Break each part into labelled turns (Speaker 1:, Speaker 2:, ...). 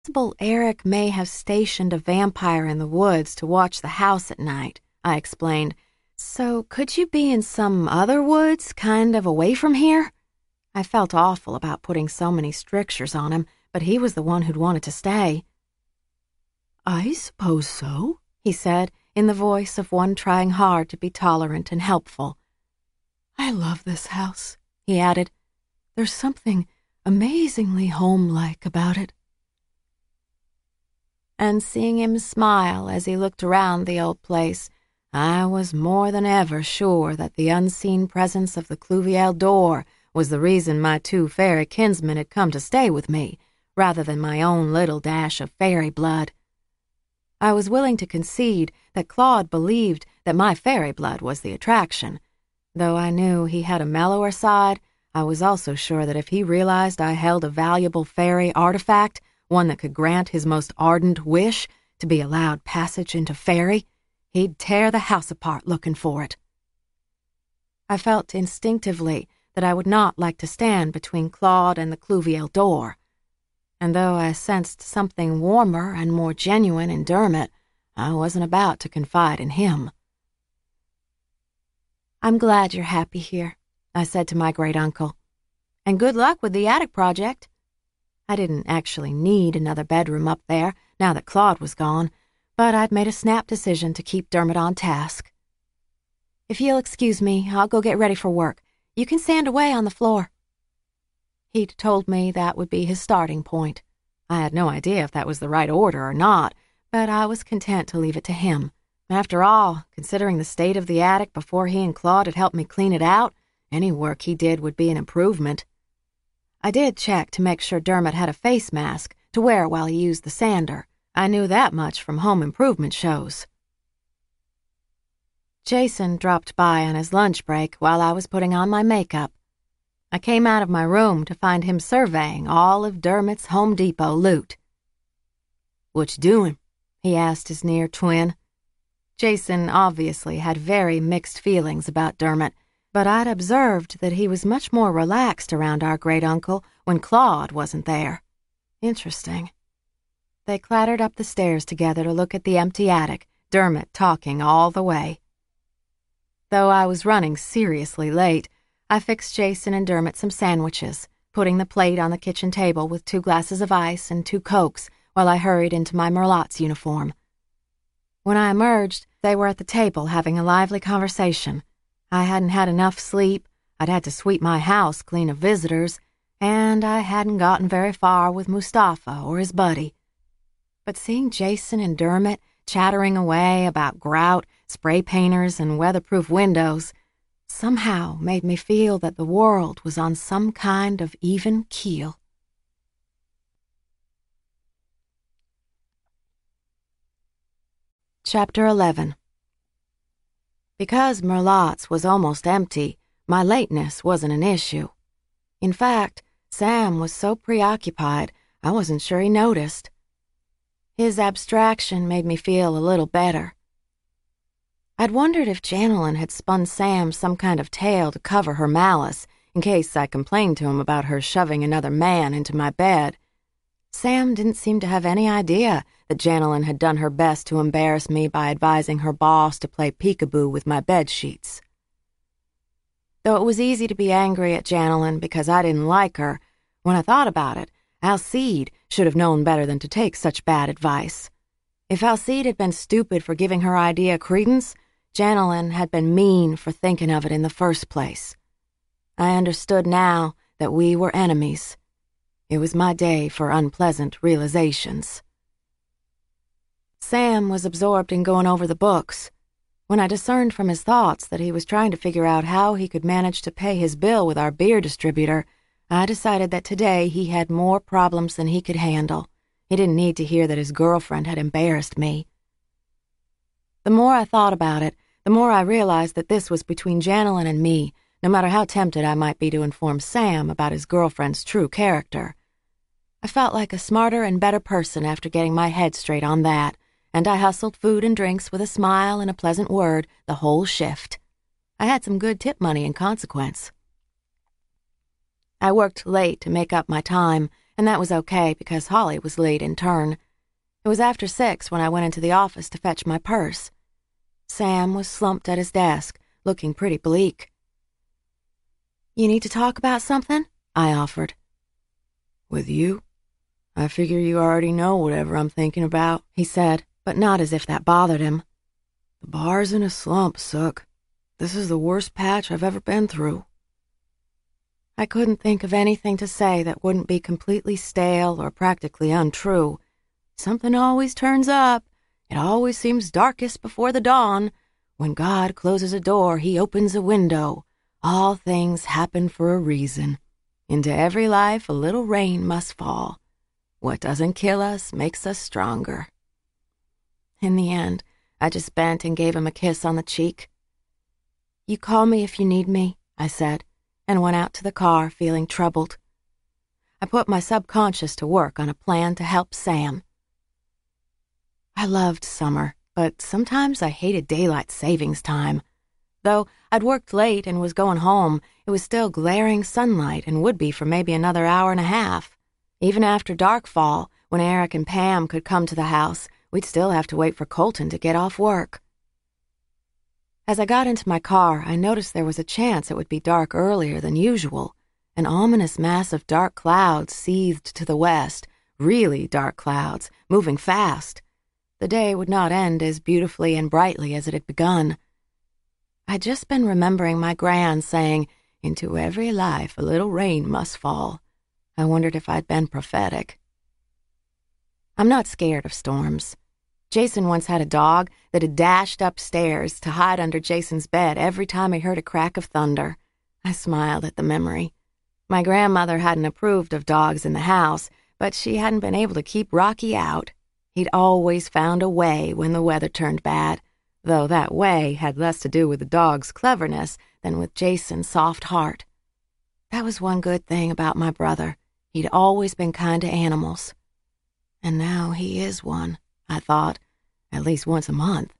Speaker 1: Possible Eric may have stationed a vampire in the woods to watch the house at night, I explained. So could you be in some other woods, kind of away from here? I felt awful about putting so many strictures on him, but he was the one who'd wanted to stay.
Speaker 2: I suppose so,
Speaker 1: he said, in the voice of one trying hard to be tolerant and helpful.
Speaker 2: I love this house, he added. There's something amazingly home-like about it.
Speaker 1: And seeing him smile as he looked around the old place, I was more than ever sure that the unseen presence of the Cluviel door was the reason my two fairy kinsmen had come to stay with me, rather than my own little dash of fairy blood. I was willing to concede that Claude believed that my fairy blood was the attraction. Though I knew he had a mellower side, I was also sure that if he realized I held a valuable fairy artifact, one that could grant his most ardent wish to be allowed passage into fairy, he'd tear the house apart looking for it. I felt instinctively that I would not like to stand between Claude and the Cluviel door, and though I sensed something warmer and more genuine in Dermot, I wasn't about to confide in him. I'm glad you're happy here, I said to my great-uncle. And good luck with the attic project. I didn't actually need another bedroom up there now that Claude was gone, but I'd made a snap decision to keep Dermot on task. If you'll excuse me, I'll go get ready for work. You can sand away on the floor. He'd told me that would be his starting point. I had no idea if that was the right order or not, but I was content to leave it to him. After all, considering the state of the attic before he and Claude had helped me clean it out, any work he did would be an improvement. I did check to make sure Dermot had a face mask to wear while he used the sander. I knew that much from home improvement shows. Jason dropped by on his lunch break while I was putting on my makeup. I came out of my room to find him surveying all of Dermot's Home Depot loot.
Speaker 2: "What you doing?"
Speaker 1: he asked his near twin. Jason obviously had very mixed feelings about Dermot, but I'd observed that he was much more relaxed around our great-uncle when Claude wasn't there. Interesting. They clattered up the stairs together to look at the empty attic, Dermot talking all the way. Though I was running seriously late, I fixed Jason and Dermot some sandwiches, putting the plate on the kitchen table with 2 glasses of ice and 2 Cokes while I hurried into my Merlotte's uniform. When I emerged, they were at the table having a lively conversation. I hadn't had enough sleep, I'd had to sweep my house clean of visitors, and I hadn't gotten very far with Mustafa or his buddy. But seeing Jason and Dermot chattering away about grout, spray painters, and weatherproof windows somehow made me feel that the world was on some kind of even keel. Chapter 11. Because Merlotte's was almost empty, my lateness wasn't an issue. In fact, Sam was so preoccupied, I wasn't sure he noticed. His abstraction made me feel a little better. I'd wondered if Janelyn had spun Sam some kind of tale to cover her malice, in case I complained to him about her shoving another man into my bed. Sam didn't seem to have any idea that Janelyn had done her best to embarrass me by advising her boss to play peekaboo with my bed sheets. Though it was easy to be angry at Janelyn because I didn't like her, when I thought about it, Alcide should have known better than to take such bad advice. If Alcide had been stupid for giving her idea credence, Janelyn had been mean for thinking of it in the first place. I understood now that we were enemies. It was my day for unpleasant realizations. Sam was absorbed in going over the books. When I discerned from his thoughts that he was trying to figure out how he could manage to pay his bill with our beer distributor, I decided that today he had more problems than he could handle. He didn't need to hear that his girlfriend had embarrassed me. The more I thought about it, the more I realized that this was between Janelyn and me, no matter how tempted I might be to inform Sam about his girlfriend's true character. I felt like a smarter and better person after getting my head straight on that, and I hustled food and drinks with a smile and a pleasant word the whole shift. I had some good tip money in consequence. I worked late to make up my time, and that was okay because Holly was late in turn. It was after 6 when I went into the office to fetch my purse. Sam was slumped at his desk, looking pretty bleak. "You need to talk about something?" I offered. "With you? I figure you already know whatever I'm thinking about," he said, but not as if that bothered him. "The bar's in a slump, Sook. This is the worst patch I've ever been through." I couldn't think of anything to say that wouldn't be completely stale or practically untrue. Something always turns up. It always seems darkest before the dawn. When God closes a door, he opens a window. All things happen for a reason. Into every life a little rain must fall. What doesn't kill us makes us stronger. In the end, I just bent and gave him a kiss on the cheek. "You call me if you need me," I said, and went out to the car feeling troubled. I put my subconscious to work on a plan to help Sam. I loved summer, but sometimes I hated daylight savings time. Though I'd worked late and was going home, it was still glaring sunlight and would be for maybe another hour and a half. Even after darkfall, when Eric and Pam could come to the house, we'd still have to wait for Colton to get off work. As I got into my car, I noticed there was a chance it would be dark earlier than usual. An ominous mass of dark clouds seethed to the west, really dark clouds, moving fast. The day would not end as beautifully and brightly as it had begun. I'd just been remembering my gran saying, "Into every life a little rain must fall." I wondered if I'd been prophetic. I'm not scared of storms. Jason once had a dog that had dashed upstairs to hide under Jason's bed every time he heard a crack of thunder. I smiled at the memory. My grandmother hadn't approved of dogs in the house, but she hadn't been able to keep Rocky out. He'd always found a way when the weather turned bad, though that way had less to do with the dog's cleverness than with Jason's soft heart. That was one good thing about my brother. He'd always been kind to animals. And now he is one, I thought, at least once a month.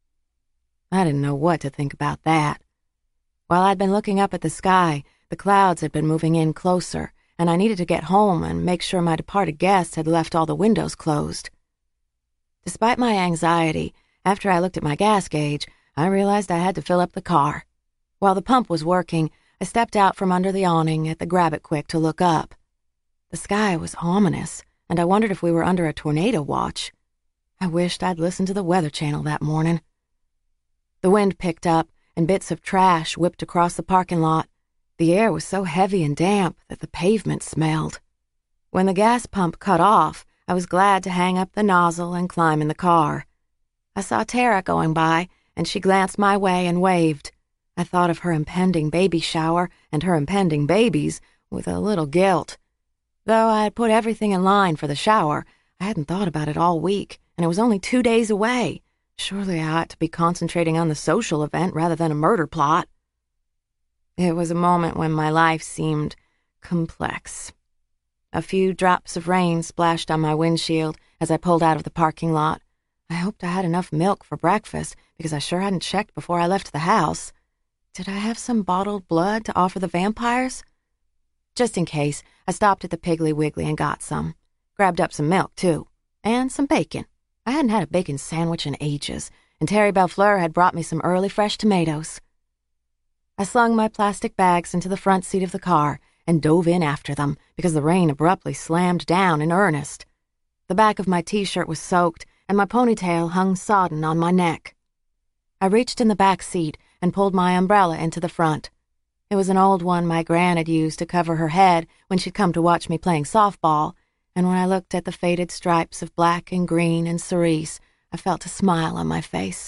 Speaker 1: I didn't know what to think about that. While I'd been looking up at the sky, the clouds had been moving in closer, and I needed to get home and make sure my departed guests had left all the windows closed. Despite my anxiety, after I looked at my gas gauge, I realized I had to fill up the car. While the pump was working, I stepped out from under the awning at the Grab-It-Quick to look up. The sky was ominous, and I wondered if we were under a tornado watch. I wished I'd listened to the Weather Channel that morning. The wind picked up, and bits of trash whipped across the parking lot. The air was so heavy and damp that the pavement smelled. When the gas pump cut off, I was glad to hang up the nozzle and climb in the car. I saw Tara going by, and she glanced my way and waved. I thought of her impending baby shower and her impending babies with a little guilt. Though I had put everything in line for the shower, I hadn't thought about it all week, and it was only 2 days away. Surely I ought to be concentrating on the social event rather than a murder plot. It was a moment when my life seemed complex. A few drops of rain splashed on my windshield as I pulled out of the parking lot. I hoped I had enough milk for breakfast because I sure hadn't checked before I left the house. Did I have some bottled blood to offer the vampires? Just in case, I stopped at the Piggly Wiggly and got some. Grabbed up some milk, too. And some bacon. I hadn't had a bacon sandwich in ages, and Terry Belfleur had brought me some early fresh tomatoes. I slung my plastic bags into the front seat of the car and dove in after them because the rain abruptly slammed down in earnest. The back of my t-shirt was soaked, and my ponytail hung sodden on my neck. I reached in the back seat and pulled my umbrella into the front. It was an old one my gran had used to cover her head when she'd come to watch me playing softball, and when I looked at the faded stripes of black and green and cerise, I felt a smile on my face.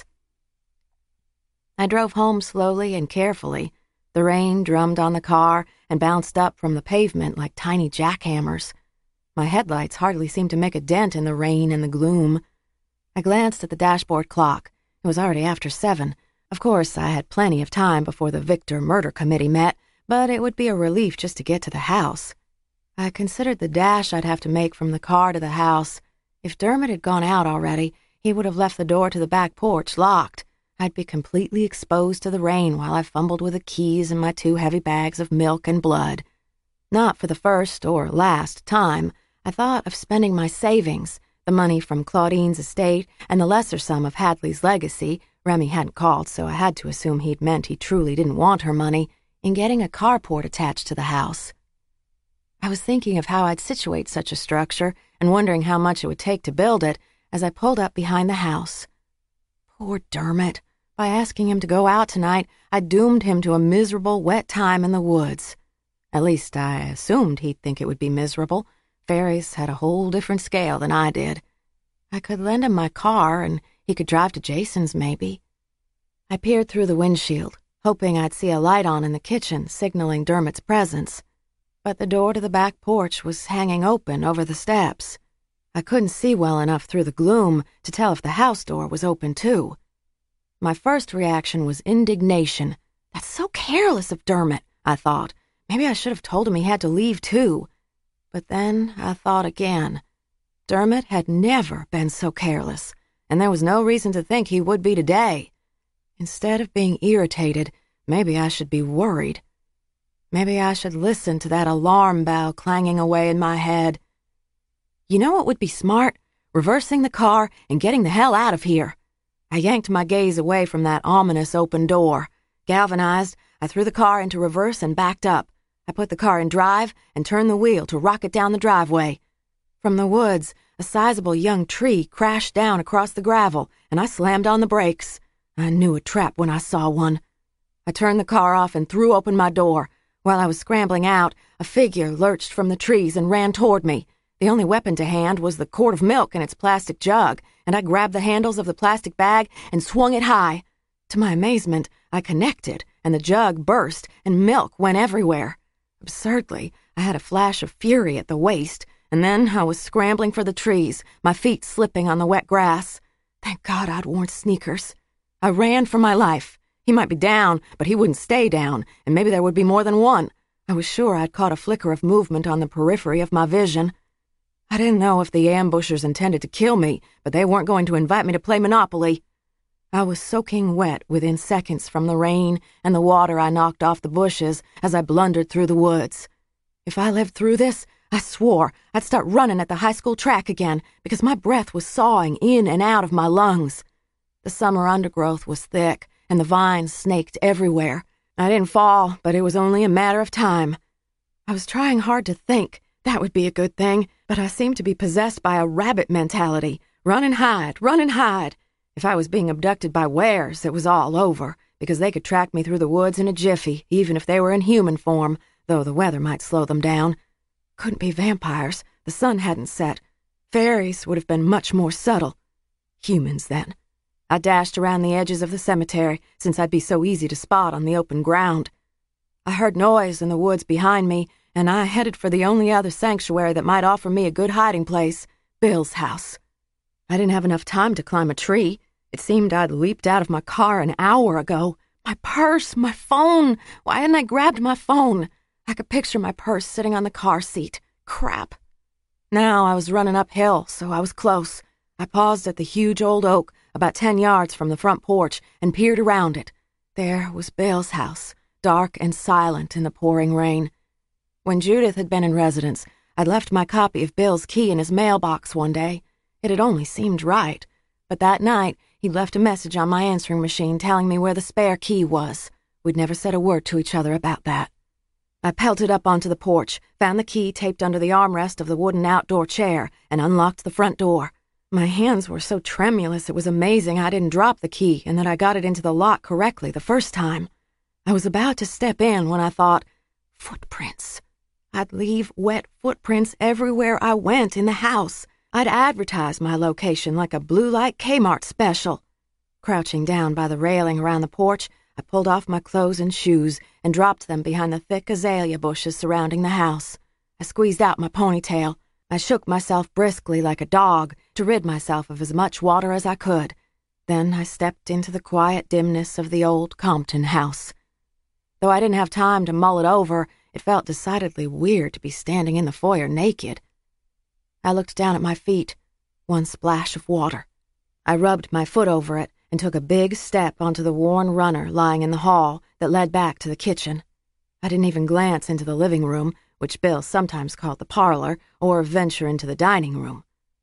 Speaker 1: I drove home slowly and carefully. The rain drummed on the car and bounced up from the pavement like tiny jackhammers. My headlights hardly seemed to make a dent in the rain and the gloom. I glanced at the dashboard clock. It was already after 7. Of course, I had plenty of time before the Victor Murder Committee met, but it would be a relief just to get to the house. I considered the dash I'd have to make from the car to the house. If Dermot had gone out already, he would have left the door to the back porch locked. I'd be completely exposed to the rain while I fumbled with the keys and my 2 heavy bags of milk and blood. Not for the first or last time, I thought of spending my savings, the money from Claudine's estate and the lesser sum of Hadley's legacy. Remy hadn't called, so I had to assume he'd meant he truly didn't want her money, in getting a carport attached to the house. I was thinking of how I'd situate such a structure and wondering how much it would take to build it as I pulled up behind the house. Poor Dermot. By asking him to go out tonight, I doomed him to a miserable, wet time in the woods. At least I assumed he'd think it would be miserable. Fairies had a whole different scale than I did. I could lend him my car, and he could drive to Jason's, maybe. I peered through the windshield, hoping I'd see a light on in the kitchen, signaling Dermot's presence. But the door to the back porch was hanging open over the steps. I couldn't see well enough through the gloom to tell if the house door was open, too. My first reaction was indignation. That's so careless of Dermot, I thought. Maybe I should have told him he had to leave, too. But then I thought again. Dermot had never been so careless, and there was no reason to think he would be today. Instead of being irritated, maybe I should be worried. Maybe I should listen to that alarm bell clanging away in my head. You know what would be smart? Reversing the car and getting the hell out of here. I yanked my gaze away from that ominous open door. Galvanized, I threw the car into reverse and backed up. I put the car in drive and turned the wheel to rocket down the driveway. From the woods, a sizable young tree crashed down across the gravel, and I slammed on the brakes. I knew a trap when I saw one. I turned the car off and threw open my door. While I was scrambling out, a figure lurched from the trees and ran toward me. The only weapon to hand was the quart of milk in its plastic jug, and I grabbed the handles of the plastic bag and swung it high. To my amazement, I connected, and the jug burst, and milk went everywhere. Absurdly, I had a flash of fury at the waist, and then I was scrambling for the trees, my feet slipping on the wet grass. Thank God I'd worn sneakers. I ran for my life. He might be down, but he wouldn't stay down, and maybe there would be more than one. I was sure I'd caught a flicker of movement on the periphery of my vision. I didn't know if the ambushers intended to kill me, but they weren't going to invite me to play Monopoly. I was soaking wet within seconds from the rain and the water I knocked off the bushes as I blundered through the woods. If I lived through this, I swore I'd start running at the high school track again because my breath was sawing in and out of my lungs. The summer undergrowth was thick, and the vines snaked everywhere. I didn't fall, but it was only a matter of time. I was trying hard to think. That would be a good thing, but I seemed to be possessed by a rabbit mentality. Run and hide, run and hide. If I was being abducted by wares, it was all over, because they could track me through the woods in a jiffy, even if they were in human form, though the weather might slow them down. Couldn't be vampires. The sun hadn't set. Fairies would have been much more subtle. Humans, then. I dashed around the edges of the cemetery, since I'd be so easy to spot on the open ground. I heard noise in the woods behind me, and I headed for the only other sanctuary that might offer me a good hiding place, Bill's house. I didn't have enough time to climb a tree. It seemed I'd leaped out of my car an hour ago. My purse, my phone. Why hadn't I grabbed my phone? I could picture my purse sitting on the car seat. Crap. Now I was running uphill, so I was close. I paused at the huge old oak, about 10 yards from the front porch, and peered around it. There was Bill's house, dark and silent in the pouring rain. When Judith had been in residence, I'd left my copy of Bill's key in his mailbox one day. It had only seemed right, but that night he'd left a message on my answering machine telling me where the spare key was. We'd never said a word to each other about that. I pelted up onto the porch, found the key taped under the armrest of the wooden outdoor chair, and unlocked the front door. My hands were so tremulous it was amazing I didn't drop the key and that I got it into the lock correctly the first time. I was about to step in when I thought, footprints. I'd leave wet footprints everywhere I went in the house. I'd advertise my location like a blue light Kmart special. Crouching down by the railing around the porch, I pulled off my clothes and shoes and dropped them behind the thick azalea bushes surrounding the house. I squeezed out my ponytail. I shook myself briskly like a dog to rid myself of as much water as I could. Then I stepped into the quiet dimness of the old Compton house. Though I didn't have time to mull it over, it felt decidedly weird to be standing in the foyer naked. I looked down at my feet. One splash of water. I rubbed my foot over it and took a big step onto the worn runner lying in the hall that led back to the kitchen. I didn't even glance into the living room, which Bill sometimes called the parlor, or venture into the dining room.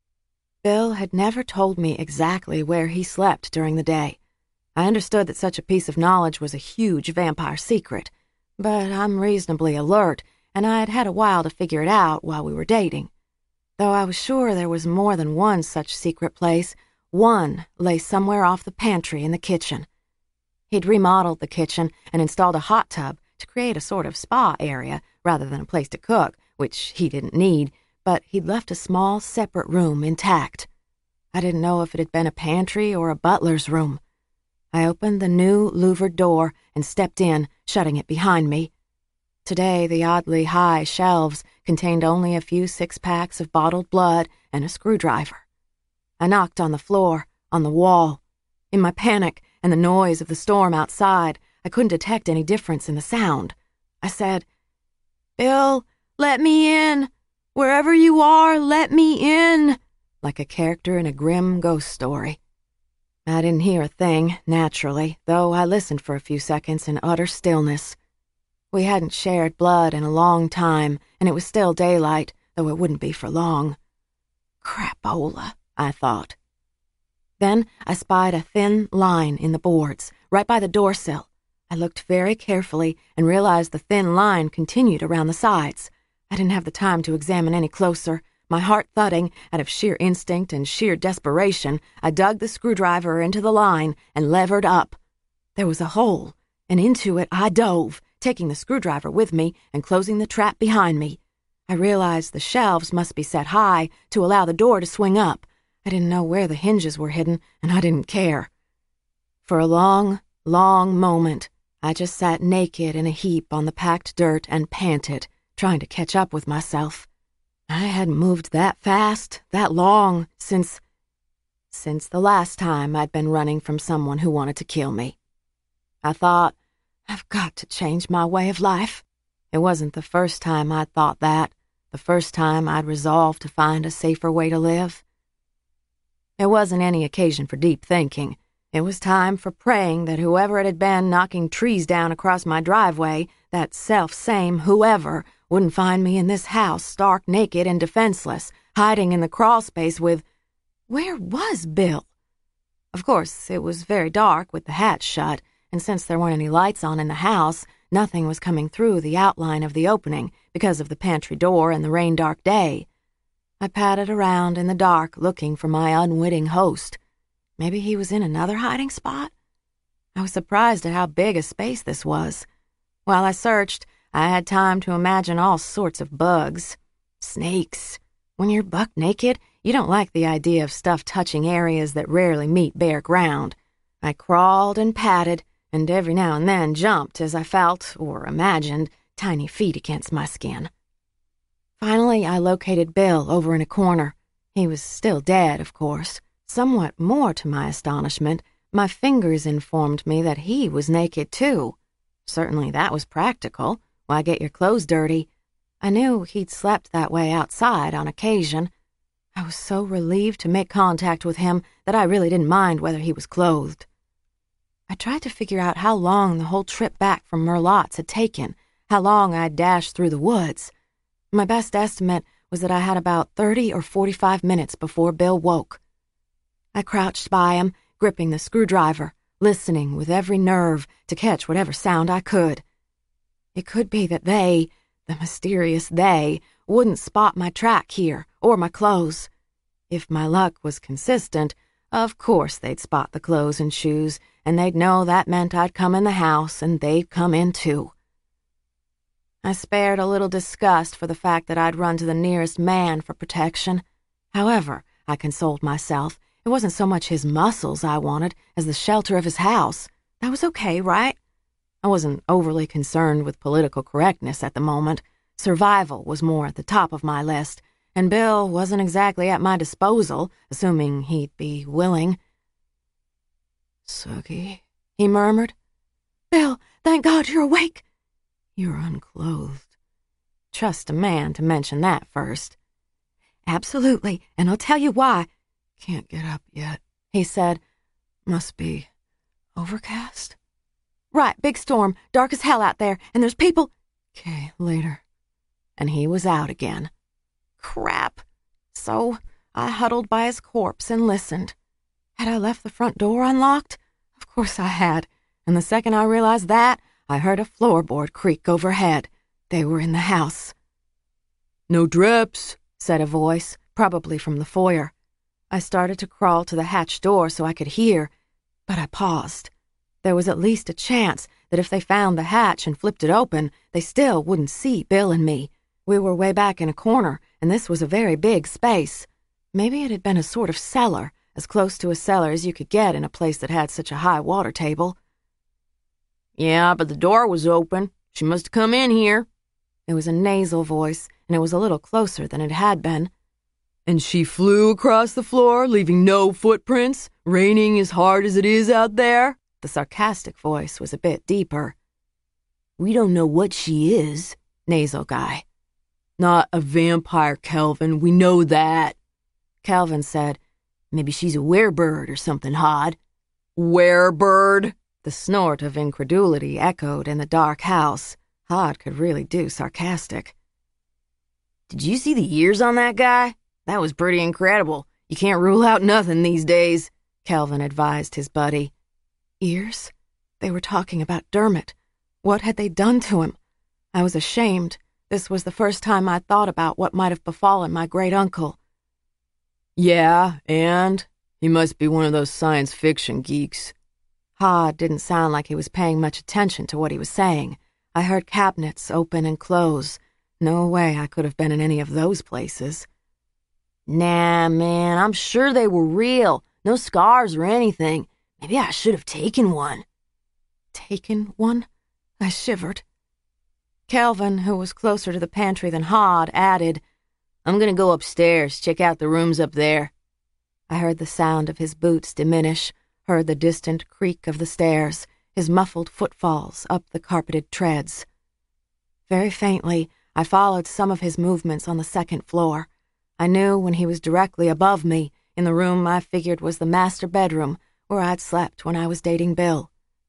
Speaker 1: Bill had never told me exactly where he slept during the day. I understood that such a piece of knowledge was a huge vampire secret, but I'm reasonably alert, and I'd had a while to figure it out while we were dating. Though I was sure there was more than one such secret place, one lay somewhere off the pantry in the kitchen. He'd remodeled the kitchen and installed a hot tub to create a sort of spa area rather than a place to cook, which he didn't need, but he'd left a small separate room intact. I didn't know if it had been a pantry or a butler's room. I opened the new louvered door and stepped in, shutting it behind me. Today, the oddly high shelves contained only a few six-packs of bottled blood and a screwdriver. I knocked on the floor, on the wall. In my panic and the noise of the storm outside, I couldn't detect any difference in the sound. I said, "Bill, let me in. Wherever you are, let me in," like a character in a grim ghost story. I didn't hear a thing, naturally, though I listened for a few seconds in utter stillness. We hadn't shared blood in a long time, and it was still daylight, though it wouldn't be for long. Crapola, I thought. Then I spied a thin line in the boards, right by the doorsill. I looked very carefully and realized the thin line continued around the sides. I didn't have the time to examine any closer. My heart thudding, out of sheer instinct and sheer desperation, I dug the screwdriver into the line and levered up. There was a hole, and into it I dove, taking the screwdriver with me and closing the trap behind me. I realized the shelves must be set high to allow the door to swing up. I didn't know where the hinges were hidden, and I didn't care. For a long, long moment, I just sat naked in a heap on the packed dirt and panted, trying to catch up with myself. I hadn't moved that fast, that long, since the last time I'd been running from someone who wanted to kill me. I thought, I've got to change my way of life. It wasn't the first time I'd thought that, the first time I'd resolved to find a safer way to live. It wasn't any occasion for deep thinking. It was time for praying that whoever it had been knocking trees down across my driveway, that self-same whoever, wouldn't find me in this house stark naked and defenseless, hiding in the crawl space with... Where was Bill? Of course, it was very dark with the hatch shut, and since there weren't any lights on in the house, nothing was coming through the outline of the opening because of the pantry door and the rain-dark day. I padded around in the dark looking for my unwitting host. Maybe he was in another hiding spot? I was surprised at how big a space this was. While I searched, I had time to imagine all sorts of bugs. Snakes. When you're buck naked, you don't like the idea of stuff touching areas that rarely meet bare ground. I crawled and padded, and every now and then jumped as I felt, or imagined, tiny feet against my skin. Finally, I located Bill over in a corner. He was still dead, of course. Somewhat more to my astonishment, my fingers informed me that he was naked too. Certainly that was practical. Why get your clothes dirty? I knew he'd slept that way outside on occasion. I was so relieved to make contact with him that I really didn't mind whether he was clothed. I tried to figure out how long the whole trip back from Merlotte's had taken, how long I'd dashed through the woods. My best estimate was that I had about 30 or 45 minutes before Bill woke. I crouched by him, gripping the screwdriver, listening with every nerve to catch whatever sound I could. It could be that they, the mysterious they, wouldn't spot my track here, or my clothes. If my luck was consistent, of course they'd spot the clothes and shoes, and they'd know that meant I'd come in the house, and they'd come in too. I spared a little disgust for the fact that I'd run to the nearest man for protection. However, I consoled myself, it wasn't so much his muscles I wanted as the shelter of his house. That was okay, right? I wasn't overly concerned with political correctness at the moment. Survival was more at the top of my list, and Bill wasn't exactly at my disposal, assuming he'd be willing. "Sookie," he murmured. "Bill, thank God you're awake." "You're unclothed." Trust a man to mention that first. "Absolutely, and I'll tell you why." "Can't get up yet," he said. "Must be overcast." "Right, big storm, dark as hell out there, and there's people—" "Okay, later." and he was out again. Crap. So I huddled by his corpse and listened. Had I left the front door unlocked? Of course I had, and the second I realized that, I heard a floorboard creak overhead. They were in the house.
Speaker 2: "No dreps,"
Speaker 1: said a voice, probably from the foyer. I started to crawl to the hatch door so I could hear, but I paused. There was at least a chance that if they found the hatch and flipped it open, they still wouldn't see Bill and me. We were way back in a corner, and this was a very big space. Maybe it had been a sort of cellar, as close to a cellar as you could get in a place that had such a high water table.
Speaker 2: "Yeah, but the door was open. She must have come in here."
Speaker 1: It was a nasal voice, and it was a little closer than it had been.
Speaker 2: "And she flew across the floor, leaving no footprints, raining as hard as it is out there?"
Speaker 1: The sarcastic voice was a bit deeper.
Speaker 2: "We don't know what she is."
Speaker 1: Nasal guy.
Speaker 2: "Not a vampire, Kelvin. We know that."
Speaker 1: Kelvin said,
Speaker 2: "Maybe she's a werebird or something, Hod." "Werebird?"
Speaker 1: The snort of incredulity echoed in the dark house. Hod could really do sarcastic.
Speaker 2: "Did you see the ears on that guy? That was pretty incredible. You can't rule out nothing these days,"
Speaker 1: Kelvin advised his buddy. Ears? They were talking about Dermot. What had they done to him? I was ashamed. This was the first time I'd thought about what might have befallen my great-uncle.
Speaker 2: "Yeah, and he must be one of those science fiction geeks."
Speaker 1: Hod didn't sound like he was paying much attention to what he was saying. I heard cabinets open and close. No way I could have been in any of those places.
Speaker 2: "Nah, man, I'm sure they were real. No scars or anything. Maybe I should have taken one."
Speaker 1: Taken one? I shivered. Kelvin, who was closer to the pantry than Hod, added,
Speaker 2: "I'm gonna go upstairs, check out the rooms up there."
Speaker 1: I heard the sound of his boots diminish, heard the distant creak of the stairs, his muffled footfalls up the carpeted treads. Very faintly, I followed some of his movements on the second floor. I knew when he was directly above me, in the room I figured was the master bedroom where I'd slept when I was dating Bill.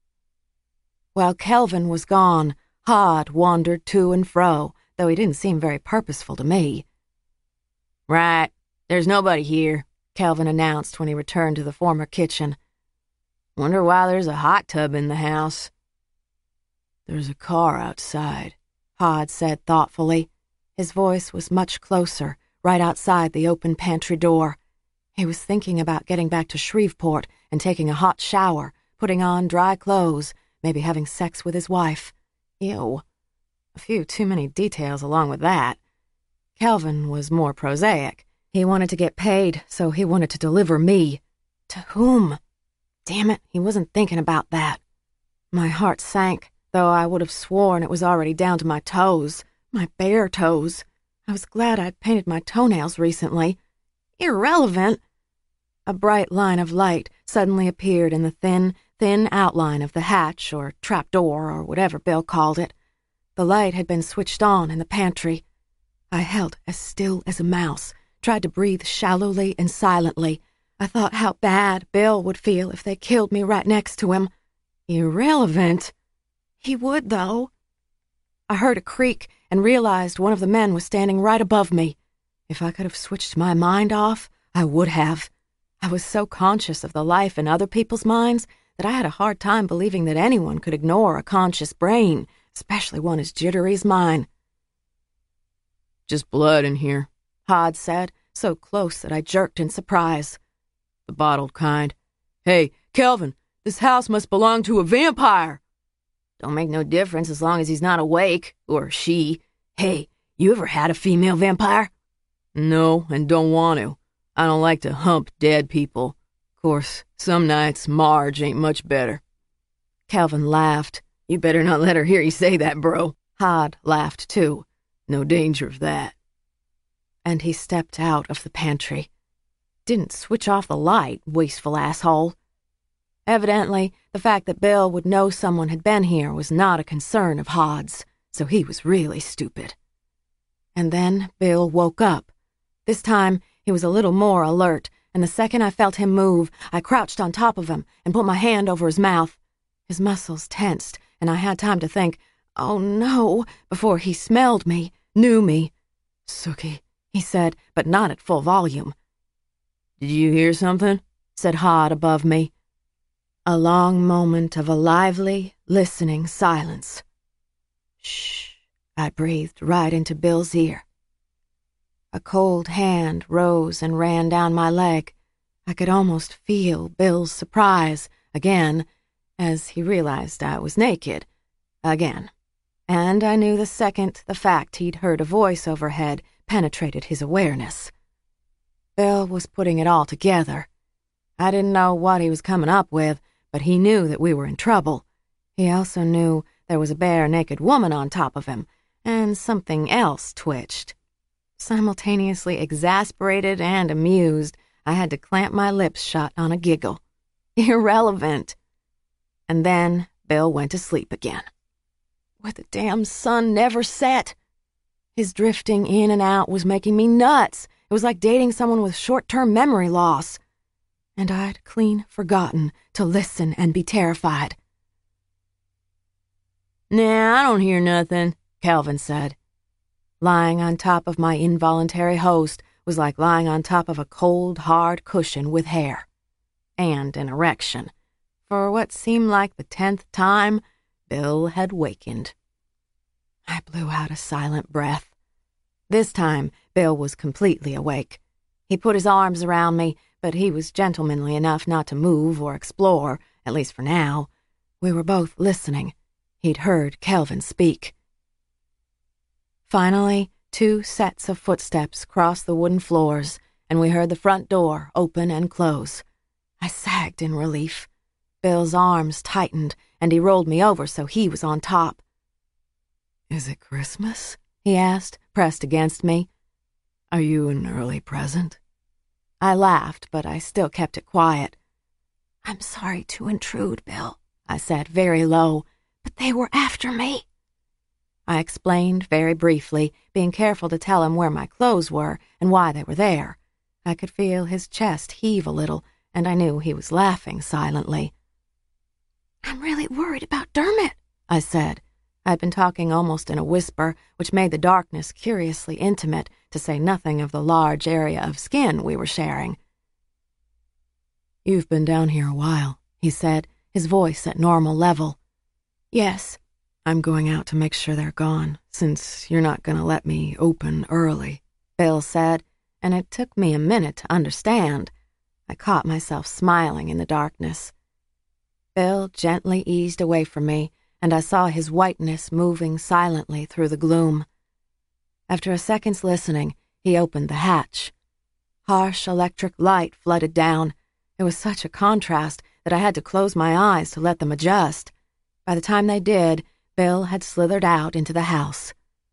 Speaker 1: While Kelvin was gone, Hod wandered to and fro, though he didn't seem very purposeful to me.
Speaker 2: "Right, there's nobody here,"
Speaker 1: Kelvin announced when he returned to the former kitchen.
Speaker 2: "Wonder why there's a hot tub in the house."
Speaker 1: "There's a car outside," Hod said thoughtfully. His voice was much closer, right outside the open pantry door. He was thinking about getting back to Shreveport and taking a hot shower, putting on dry clothes, maybe having sex with his wife. Ew. A few too many details along with that. Kelvin was more prosaic. He wanted to get paid, so he wanted to deliver me. To whom? Damn it, he wasn't thinking about that. My heart sank, though I would have sworn it was already down to my toes, my bare toes. I was glad I'd painted my toenails recently. Irrelevant. A bright line of light suddenly appeared in the thin outline of the hatch or trapdoor or whatever Bill called it. The light had been switched on in the pantry. I held as still as a mouse, tried to breathe shallowly and silently. I thought how bad Bill would feel if they killed me right next to him. Irrelevant. He would, though. I heard a creak and realized one of the men was standing right above me. If I could have switched my mind off, I would have. I was so conscious of the life in other people's minds that I had a hard time believing that anyone could ignore a conscious brain, especially one as jittery as mine.
Speaker 2: "Just blood in here,"
Speaker 1: Hod said, so close that I jerked in surprise.
Speaker 2: "The bottled kind. Hey, Kelvin, this house must belong to a vampire."
Speaker 1: "Don't make no difference as long as he's not awake, or she.
Speaker 2: Hey, you ever had a female vampire?" "No, and don't want to. I don't like to hump dead people. Of course, some nights Marge ain't much better."
Speaker 1: Kelvin laughed.
Speaker 2: "You better not let her hear you say that, bro."
Speaker 1: Hod laughed too.
Speaker 2: "No danger of that."
Speaker 1: And he stepped out of the pantry. Didn't switch off the light, wasteful asshole. Evidently, the fact that Bill would know someone had been here was not a concern of Hod's, so he was really stupid. And then Bill woke up. This time, he was a little more alert, and the second I felt him move, I crouched on top of him and put my hand over his mouth. His muscles tensed, and I had time to think, oh no, before he smelled me,
Speaker 2: knew me.
Speaker 1: "Sookie," he said, but not at full volume.
Speaker 2: "Did you hear something?"
Speaker 1: said Hod above me. A long moment of a lively, listening silence. "Shh," I breathed right into Bill's ear. A cold hand rose and ran down my leg. I could almost feel Bill's surprise, again, as he realized I was naked, again. And I knew the second the fact he'd heard a voice overhead penetrated his awareness. Bill was putting it all together. I didn't know what he was coming up with, but he knew that we were in trouble. He also knew there was a bare-naked woman on top of him, and something else twitched. Simultaneously exasperated and amused, I had to clamp my lips shut on a giggle. Irrelevant. And then Bill went to sleep again. Would the damn sun never set? His drifting in and out was making me nuts. It was like dating someone with short-term memory loss. And I'd clean forgotten to listen and be terrified.
Speaker 2: "Nah, I don't hear nothing,"
Speaker 1: Calvin said. Lying on top of my involuntary host was like lying on top of a cold, hard cushion with hair. And an erection. For what seemed like the 10th time, Bill had wakened. I blew out a silent breath. This time, Bill was completely awake. He put his arms around me, but he was gentlemanly enough not to move or explore, at least for now. We were both listening. He'd heard Calvin speak. Finally, 2 sets of footsteps crossed the wooden floors, and we heard the front door open and close. I sagged in relief. Bill's arms tightened, and he rolled me over so he was on top.
Speaker 2: "Is it Christmas?"
Speaker 1: he asked, pressed against me.
Speaker 2: "Are you an early present?"
Speaker 1: I laughed, but I still kept it quiet. "I'm sorry to intrude, Bill," I said very low, "but they were after me." I explained very briefly, being careful to tell him where my clothes were and why they were there. I could feel his chest heave a little, and I knew he was laughing silently. "I'm really worried about Dermot," I said. I'd been talking almost in a whisper, which made the darkness curiously intimate, to say nothing of the large area of skin we were sharing.
Speaker 2: "You've been down here a while," he said, his voice at normal level.
Speaker 1: "Yes."
Speaker 2: "I'm going out to make sure they're gone, since you're not going to let me open early,"
Speaker 1: Bill said, and it took me a minute to understand. I caught myself smiling in the darkness. Bill gently eased away from me, and I saw his whiteness moving silently through the gloom. After a second's listening, he opened the hatch. Harsh electric light flooded down. It was such a contrast that I had to close my eyes to let them adjust. By the time they did, Bill had slithered out into the house.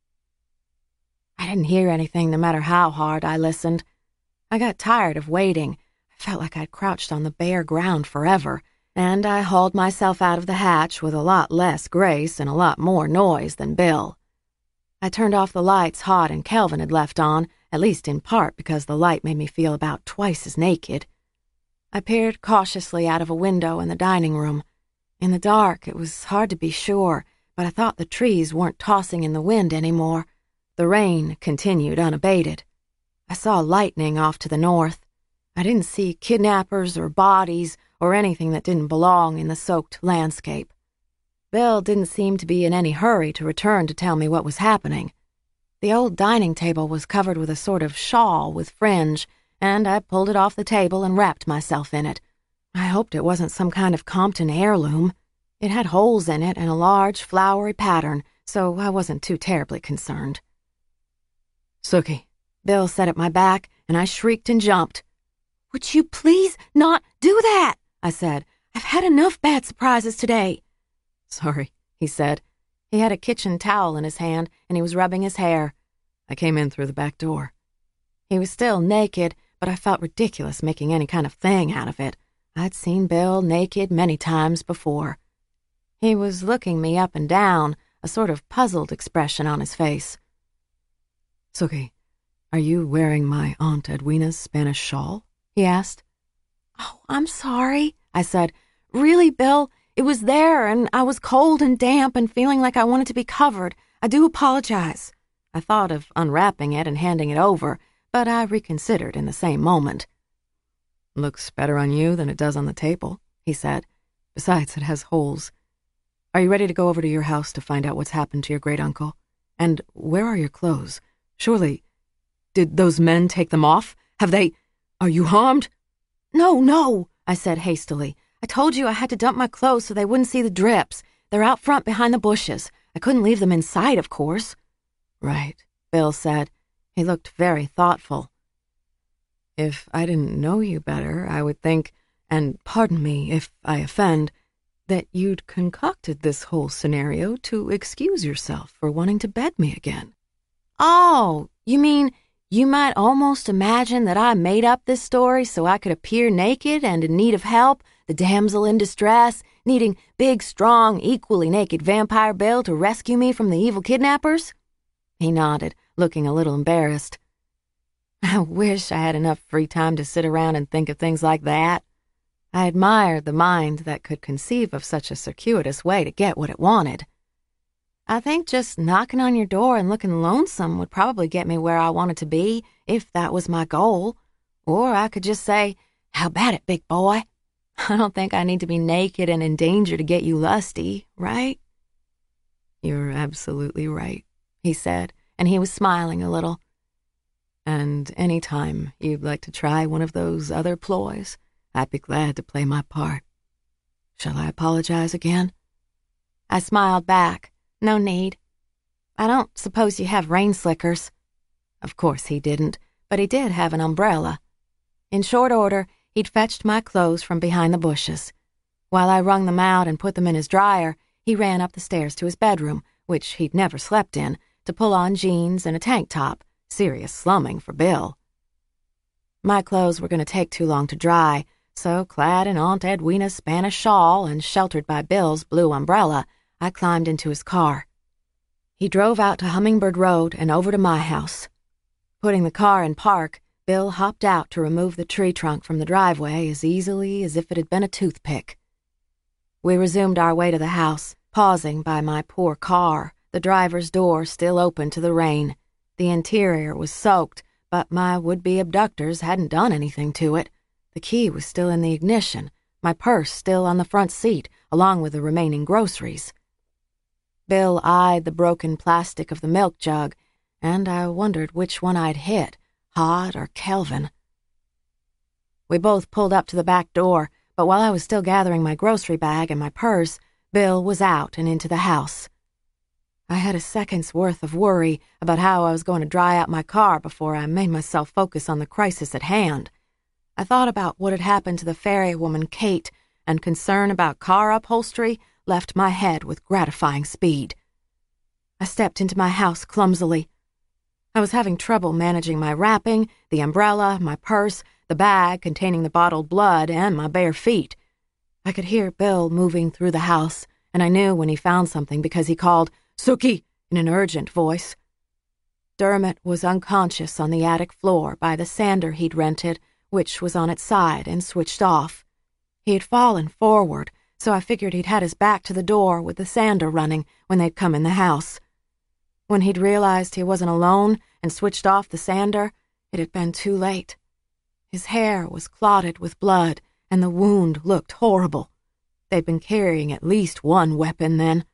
Speaker 1: I didn't hear anything no matter how hard I listened. I got tired of waiting. I felt like I'd crouched on the bare ground forever, and I hauled myself out of the hatch with a lot less grace and a lot more noise than Bill. I turned off the lights Hod and Calvin had left on, at least in part because the light made me feel about twice as naked. I peered cautiously out of a window in the dining room. In the dark, it was hard to be sure, but I thought the trees weren't tossing in the wind anymore. The rain continued unabated. I saw lightning off to the north. I didn't see kidnappers or bodies or anything that didn't belong in the soaked landscape. Bill didn't seem to be in any hurry to return to tell me what was happening. The old dining table was covered with a sort of shawl with fringe, and I pulled it off the table and wrapped myself in it. I hoped it wasn't some kind of Compton heirloom. It had holes in it and a large flowery pattern, so I wasn't too terribly concerned.
Speaker 2: "Sookie,"
Speaker 1: Bill said at my back, and I shrieked and jumped. "Would you please not do that?" I said. "I've had enough bad surprises today."
Speaker 2: "Sorry," he said.
Speaker 1: He had a kitchen towel in his hand, and he was rubbing his hair.
Speaker 2: "I came in through the back door."
Speaker 1: He was still naked, but I felt ridiculous making any kind of thing out of it. I'd seen Bill naked many times before. He was looking me up and down, a sort of puzzled expression on his face.
Speaker 2: "Sookie, are you wearing my Aunt Edwina's Spanish shawl?"
Speaker 1: he asked. "Oh, I'm sorry," I said. "Really, Bill, it was there, and I was cold and damp and feeling like I wanted to be covered. I do apologize." I thought of unwrapping it and handing it over, but I reconsidered in the same moment.
Speaker 2: "Looks better on you than it does on the table," he said. "Besides, it has holes. Are you ready to go over to your house to find out what's happened to your great-uncle? And where are your clothes? Surely, did those men take them off? Are you harmed?"
Speaker 1: No, I said hastily. "I told you I had to dump my clothes so they wouldn't see the drips. They're out front behind the bushes. I couldn't leave them inside, of course."
Speaker 2: "Right," Bill said. He looked very thoughtful. "If I didn't know you better, I would think, and pardon me if I offend, that you'd concocted this whole scenario to excuse yourself for wanting to bed me again."
Speaker 1: "Oh, you mean you might almost imagine that I made up this story so I could appear naked and in need of help, the damsel in distress, needing big, strong, equally naked Vampire Bill to rescue me from the evil kidnappers?" He nodded, looking a little embarrassed. I wish I had enough free time to sit around and think of things like that. I admired the mind that could conceive of such a circuitous way to get what it wanted. I think just knocking on your door and looking lonesome would probably get me where I wanted to be, if that was my goal. Or I could just say, "How about it, big boy?" I don't think I need to be naked and in danger to get you lusty, right?
Speaker 2: "You're absolutely right," he said,
Speaker 1: and he was smiling a little.
Speaker 2: "And any time you'd like to try one of those other ploys, I'd be glad to play my part. Shall I apologize again?"
Speaker 1: I smiled back. "No need. I don't suppose you have rain slickers." Of course he didn't, but he did have an umbrella. In short order, he'd fetched my clothes from behind the bushes. While I wrung them out and put them in his dryer, he ran up the stairs to his bedroom, which he'd never slept in, to pull on jeans and a tank top. Serious slumming for Bill. My clothes were going to take too long to dry, so clad in Aunt Edwina's Spanish shawl and sheltered by Bill's blue umbrella, I climbed into his car. He drove out to Hummingbird Road and over to my house. Putting the car in park, Bill hopped out to remove the tree trunk from the driveway as easily as if it had been a toothpick. We resumed our way to the house, pausing by my poor car, the driver's door still open to the rain. The interior was soaked, but my would-be abductors hadn't done anything to it. The key was still in the ignition, my purse still on the front seat, along with the remaining groceries. Bill eyed the broken plastic of the milk jug, and I wondered which one I'd hit, Hod or Kelvin. We both pulled up to the back door, but while I was still gathering my grocery bag and my purse, Bill was out and into the house. I had a second's worth of worry about how I was going to dry out my car before I made myself focus on the crisis at hand. I thought about what had happened to the ferry woman Kate, and concern about car upholstery left my head with gratifying speed. I stepped into my house clumsily. I was having trouble managing my wrapping, the umbrella, my purse, the bag containing the bottled blood, and my bare feet. I could hear Bill moving through the house, and I knew when he found something because he called, "Sookie," in an urgent voice. Dermot was unconscious on the attic floor by the sander he'd rented, which was on its side and switched off. He had fallen forward, so I figured he'd had his back to the door with the sander running when they'd come in the house. When he'd realized he wasn't alone and switched off the sander, it had been too late. His hair was clotted with blood, and the wound looked horrible. They'd been carrying at least one weapon then.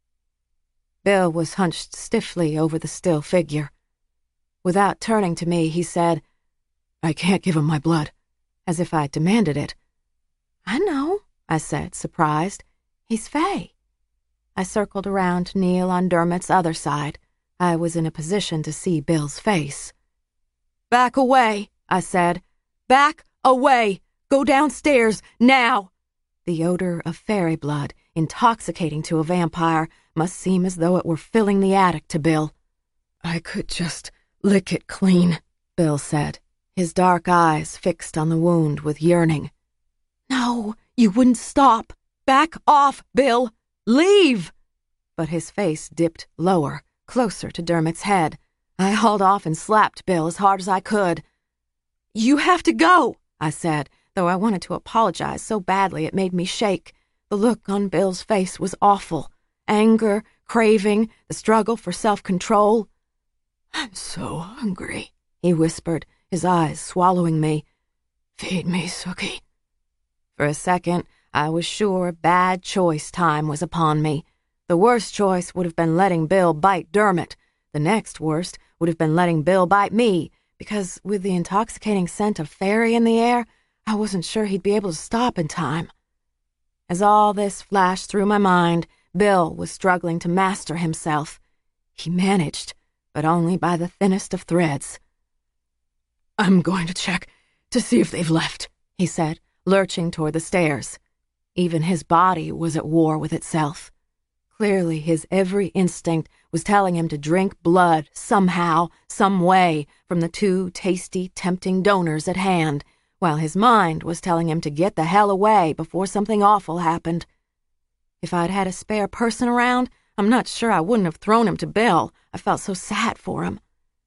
Speaker 1: Bill was hunched stiffly over the still figure. Without turning to me, he said, "I can't give him my blood," as if I demanded it. "I know," I said, surprised. "He's Faye." I circled around to kneel on Dermot's other side. I was in a position to see Bill's face. "Back away," I said. "Back away! Go downstairs, now!" The odor of fairy blood, intoxicating to a vampire, must seem as though it were filling the attic to Bill. "I could just lick it clean," Bill said, his dark eyes fixed on the wound with yearning. "No, you wouldn't stop. Back off, Bill. Leave!" But his face dipped lower, closer to Dermot's head. I hauled off and slapped Bill as hard as I could. "You have to go," I said, though I wanted to apologize so badly it made me shake. The look on Bill's face was awful. Anger, craving, the struggle for self-control.
Speaker 2: "I'm so hungry," he whispered, his eyes swallowing me. "Feed me, Sookie." For a second, I was sure bad choice time was upon me. The worst choice would have been letting Bill bite Dermot. The next worst would have been letting Bill bite me, because with the intoxicating scent of Fairy in the air, I wasn't sure he'd be able to stop in time. As all this flashed through my mind, Bill was struggling to master himself. He managed, but only by the thinnest of threads. "I'm going to check to see if they've left," he said, lurching toward the stairs. Even his body was at war with itself. Clearly, his every instinct was telling him to drink blood somehow, some way, from the 2 tasty, tempting donors at hand, while his mind was telling him to get the hell away before something awful happened. If I'd had a spare person around, I'm not sure I wouldn't have thrown him to Bill. I felt so sad for him.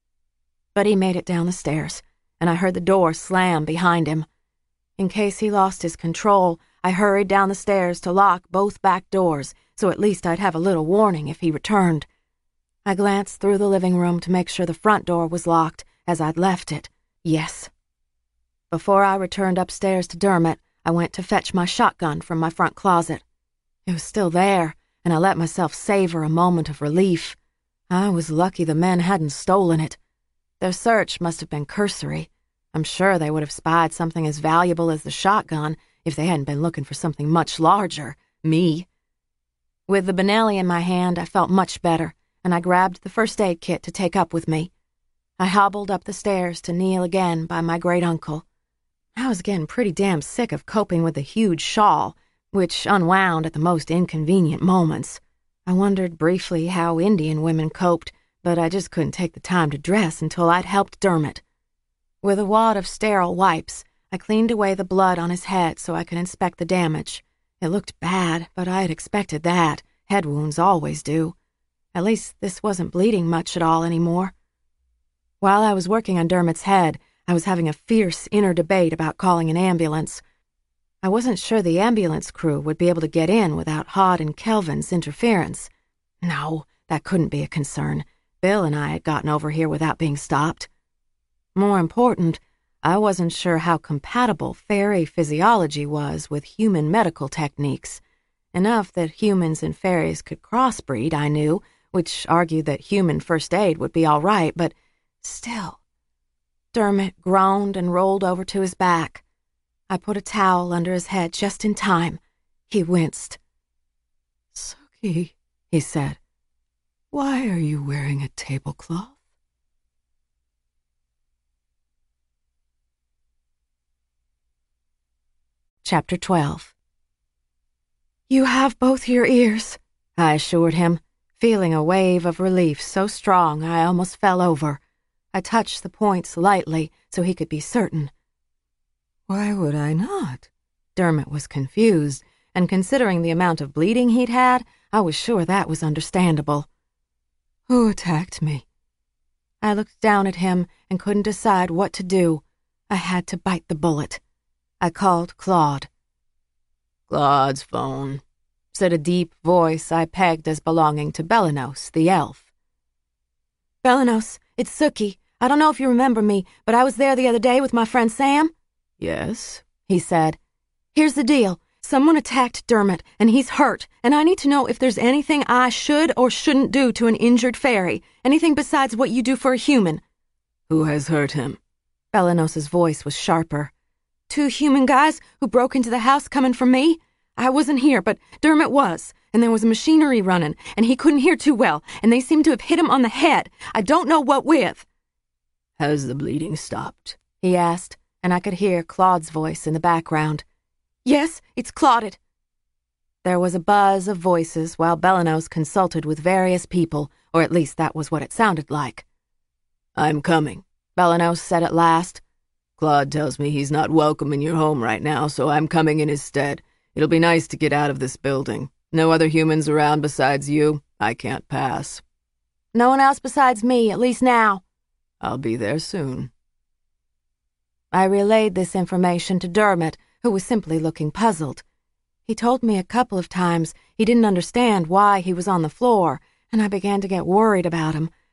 Speaker 2: But he made it down the stairs, and I heard the door slam behind him. In case he lost his control, I hurried down the stairs to lock both back doors, so at least I'd have a little warning if he returned. I glanced through the living room to make sure the front door was locked, as I'd left it. Yes. Before I returned upstairs to Dermot, I went to fetch my shotgun from my front closet. It was still there, and I let myself savor a moment of relief. I was lucky the men hadn't stolen it. Their search must have been cursory. I'm sure they would have spied something as valuable as the shotgun if they hadn't been looking for something much larger, me. With the Benelli in my hand, I felt much better, and I grabbed the first aid kit to take up with me. I hobbled up the stairs to kneel again by my great-uncle. I was getting pretty damn sick of coping with the huge shawl, which unwound at the most inconvenient moments. I wondered briefly how Indian women coped, but I just couldn't take the time to dress until I'd helped Dermot. With a wad of sterile wipes, I cleaned away the blood on his head so I could inspect the damage. It looked bad, but I had expected that. Head wounds always do. At least this wasn't bleeding much at all anymore. While I was working on Dermot's head, I was having a fierce inner debate about calling an ambulance. I wasn't sure the ambulance crew would be able to get in without Hod and Kelvin's interference. No, that couldn't be a concern. Bill and I had gotten over here without being stopped. More important, I wasn't sure how compatible fairy physiology was with human medical techniques. Enough that humans and fairies could crossbreed, I knew, which argued that human first aid would be all right, but still. Dermot groaned and rolled over to his back. I put a towel under his head just in time. He winced. "Sookie," he said, "why are you wearing a tablecloth?" Chapter 12. "You have both your ears," I assured him, feeling a wave of relief so strong I almost fell over. I touched the points lightly so he could be certain. "Why would I not?" Dermot was confused, and considering the amount of bleeding he'd had, I was sure that was understandable. "Who attacked me?" I looked down at him and couldn't decide what to do. I had to bite the bullet. I called Claude. "Claude's phone," said a deep voice I pegged as belonging to Belenos, the elf. "Belenos, it's Sookie. I don't know if you remember me, but I was there the other day with my friend Sam." "Yes," he said. "Here's the deal. Someone attacked Dermot, and he's hurt, and I need to know if there's anything I should or shouldn't do to an injured fairy, anything besides what you do for a human." "Who has hurt him?" Belenos's voice was sharper. "2 human guys who broke into the house coming from me. I wasn't here, but Dermot was, and there was machinery running, and he couldn't hear too well, and they seemed to have hit him on the head. I don't know what with." "Has the bleeding stopped?" he asked, and I could hear Claude's voice in the background. "Yes, it's clotted." There was a buzz of voices while Belenos consulted with various people, or at least that was what it sounded like. "I'm coming," Belenos said at last. "Claude tells me he's not welcome in your home right now, so I'm coming in his stead. It'll be nice to get out of this building. No other humans around besides you. I can't pass." "No one else besides me, at least now." "I'll be there soon." I relayed this information to Dermot, who was simply looking puzzled. He told me a couple of times he didn't understand why he was on the floor, and I began to get worried about him.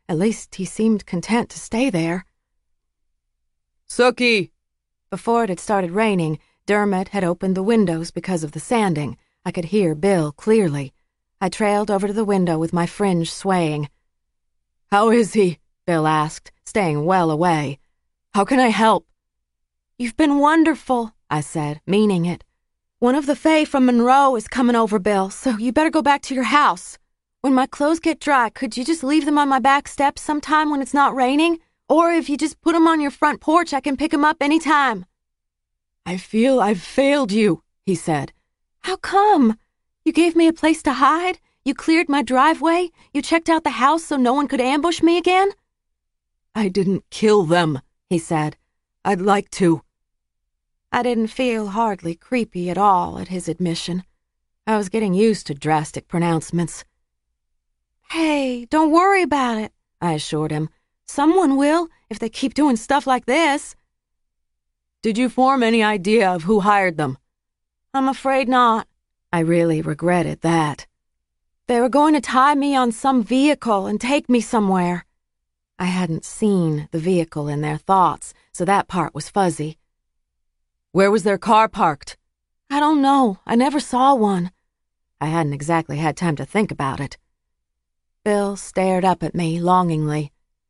Speaker 2: At least he seemed content to stay there.
Speaker 3: Sookie!
Speaker 2: Before it had started raining, Dermot had opened the windows because of the sanding. I could hear Bill clearly. I trailed over to the window with my fringe swaying.
Speaker 3: How is he?
Speaker 2: Bill asked, staying well away.
Speaker 3: How can I help?
Speaker 2: You've been wonderful, I said, meaning it. One of the Fae from Monroe is coming over, Bill, so you better go back to your house. When my clothes get dry, could you just leave them on my back steps sometime when it's not raining? Or if you just put them on your front porch, I can pick them up any time.
Speaker 3: I feel I've failed you, he said.
Speaker 2: How come? You gave me a place to hide? You cleared my driveway? You checked out the house so no one could ambush me again?
Speaker 3: I didn't kill them, he said. I'd like to.
Speaker 2: I didn't feel hardly creepy at all at his admission. I was getting used to drastic pronouncements. Hey, don't worry about it, I assured him. Someone will, if they keep doing stuff like this.
Speaker 3: Did you form any idea of who hired them?
Speaker 2: I'm afraid not. I really regretted that. They were going to tie me on some vehicle and take me somewhere. I hadn't seen the vehicle in their thoughts, so that part was fuzzy.
Speaker 3: Where was their car parked?
Speaker 2: I don't know. I never saw one. I hadn't exactly had time to think about it. Bill stared up at me longingly.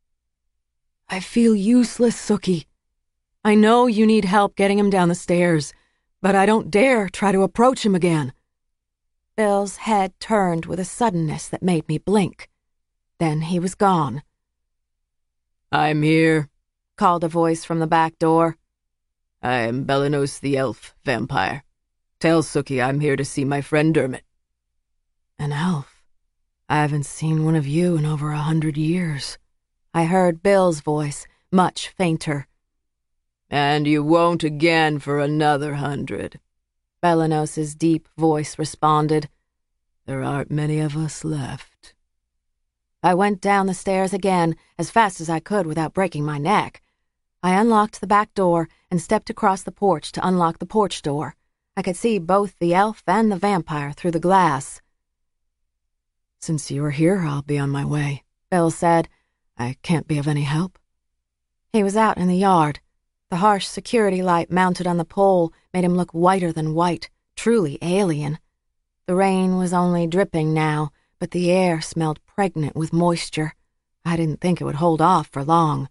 Speaker 3: I feel useless, Sookie. I know you need help getting him down the stairs, but I don't dare try to approach him again.
Speaker 2: Bill's head turned with a suddenness that made me blink. Then he was gone.
Speaker 3: I'm here,
Speaker 2: called a voice from the back door.
Speaker 3: I am Belenos the elf vampire. Tell Sookie I'm here to see my friend Dermot.
Speaker 2: An elf? I haven't seen one of you in over 100 years. I heard Bill's voice, much fainter.
Speaker 3: And you won't again for another 100.
Speaker 2: Belenos's deep voice responded.
Speaker 3: There aren't many of us left.
Speaker 2: I went down the stairs again, as fast as I could without breaking my neck. I unlocked the back door and stepped across the porch to unlock the porch door. I could see both the elf and the vampire through the glass.
Speaker 3: Since you are here, I'll be on my way, Bill said. I can't be of any help.
Speaker 2: He was out in the yard. The harsh security light mounted on the pole made him look whiter than white, truly alien. The rain was only dripping now, but the air smelled pregnant with moisture. I didn't think it would hold off for long.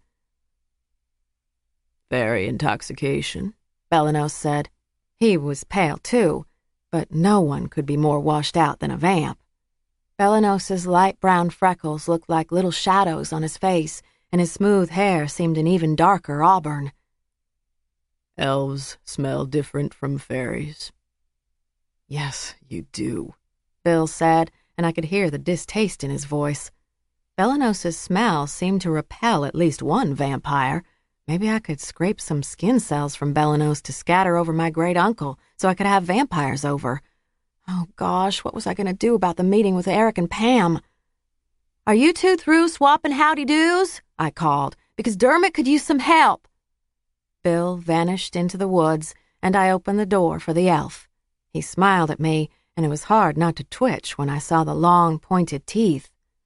Speaker 3: Very intoxication,
Speaker 2: Belenos said. He was pale, too, but no one could be more washed out than a vamp. Belenos's light brown freckles looked like little shadows on his face, and his smooth hair seemed an even darker auburn.
Speaker 3: Elves smell different from fairies.
Speaker 2: Yes, you do, Bill said, and I could hear the distaste in his voice. Belenos's smell seemed to repel at least one vampire. Maybe I could scrape some skin cells from Belenos to scatter over my great-uncle so I could have vampires over. Oh, gosh, what was I going to do about the meeting with Eric and Pam? Are you two through swapping howdy-doos? I called, because Dermot could use some help. Bill vanished into the woods, and I opened the door for the elf. He smiled at me, and it was hard not to twitch when I saw the long, pointed teeth.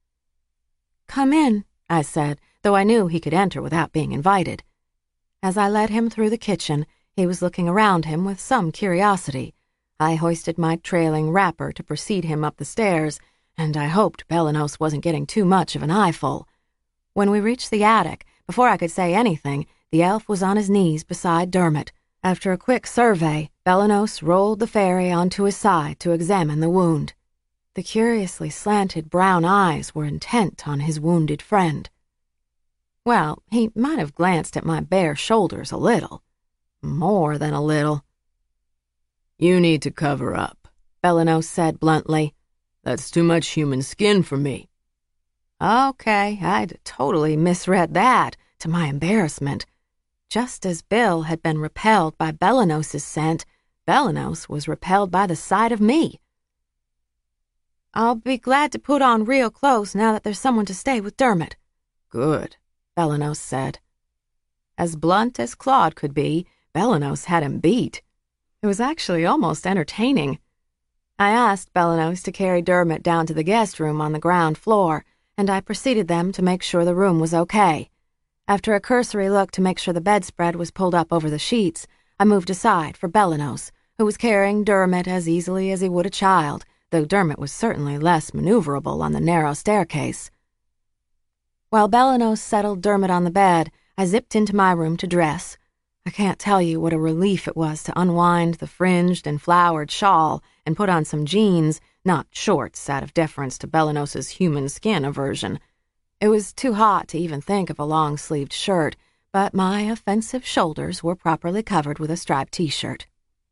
Speaker 2: Come in, I said, though I knew he could enter without being invited. As I led him through the kitchen, he was looking around him with some curiosity. I hoisted my trailing wrapper to precede him up the stairs, and I hoped Belenos wasn't getting too much of an eyeful. When we reached the attic, before I could say anything, the elf was on his knees beside Dermot. After a quick survey, Belenos rolled the fairy onto his side to examine the wound. The curiously slanted brown eyes were intent on his wounded friend. Well, he might have glanced at my bare shoulders a little. More than a little.
Speaker 3: You need to cover up,
Speaker 2: Belenos said bluntly.
Speaker 3: That's too much human skin for me.
Speaker 2: Okay, I'd totally misread that, to my embarrassment. Just as Bill had been repelled by Belenos's scent, Belenos was repelled by the sight of me. I'll be glad to put on real clothes now that there's someone to stay with Dermot.
Speaker 3: Good,
Speaker 2: Belenos said. As blunt as Claude could be, Belenos had him beat. It was actually almost entertaining. I asked Belenos to carry Dermot down to the guest room on the ground floor,
Speaker 1: and I preceded them to make sure the room was okay. After a cursory look to make sure the bedspread was pulled up over the sheets, I moved aside for Belenos, who was carrying Dermot as easily as he would a child, though Dermot was certainly less maneuverable on the narrow staircase. While Belenos settled Dermot on the bed, I zipped into my room to dress. I can't tell you what a relief it was to unwind the fringed and flowered shawl and put on some jeans, not shorts out of deference to Belenos's human skin aversion. It was too hot to even think of a long-sleeved shirt, but my offensive shoulders were properly covered with a striped t-shirt.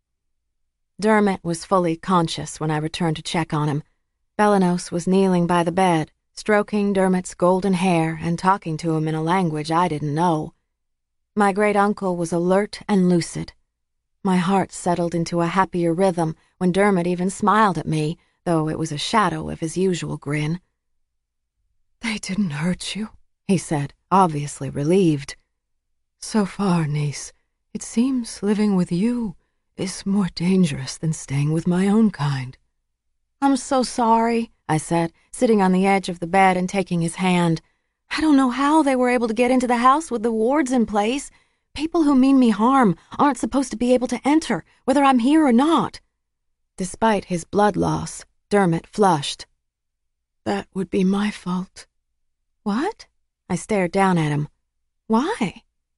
Speaker 1: Dermot was fully conscious when I returned to check on him. Belenos was kneeling by the bed, stroking Dermot's golden hair and talking to him in a language I didn't know. My great-uncle was alert and lucid. My heart settled into a happier rhythm when Dermot even smiled at me, though it was a shadow of his usual grin.
Speaker 3: "They didn't hurt you,"
Speaker 1: he said, obviously relieved.
Speaker 3: "So far, niece, it seems living with you is more dangerous than staying with my own kind."
Speaker 1: "I'm so sorry," I said, sitting on the edge of the bed and taking his hand. "I don't know how they were able to get into the house with the wards in place. People who mean me harm aren't supposed to be able to enter, whether I'm here or not." Despite his blood loss, Dermot flushed.
Speaker 3: "That would be my fault."
Speaker 1: "What?" I stared down at him. "Why?"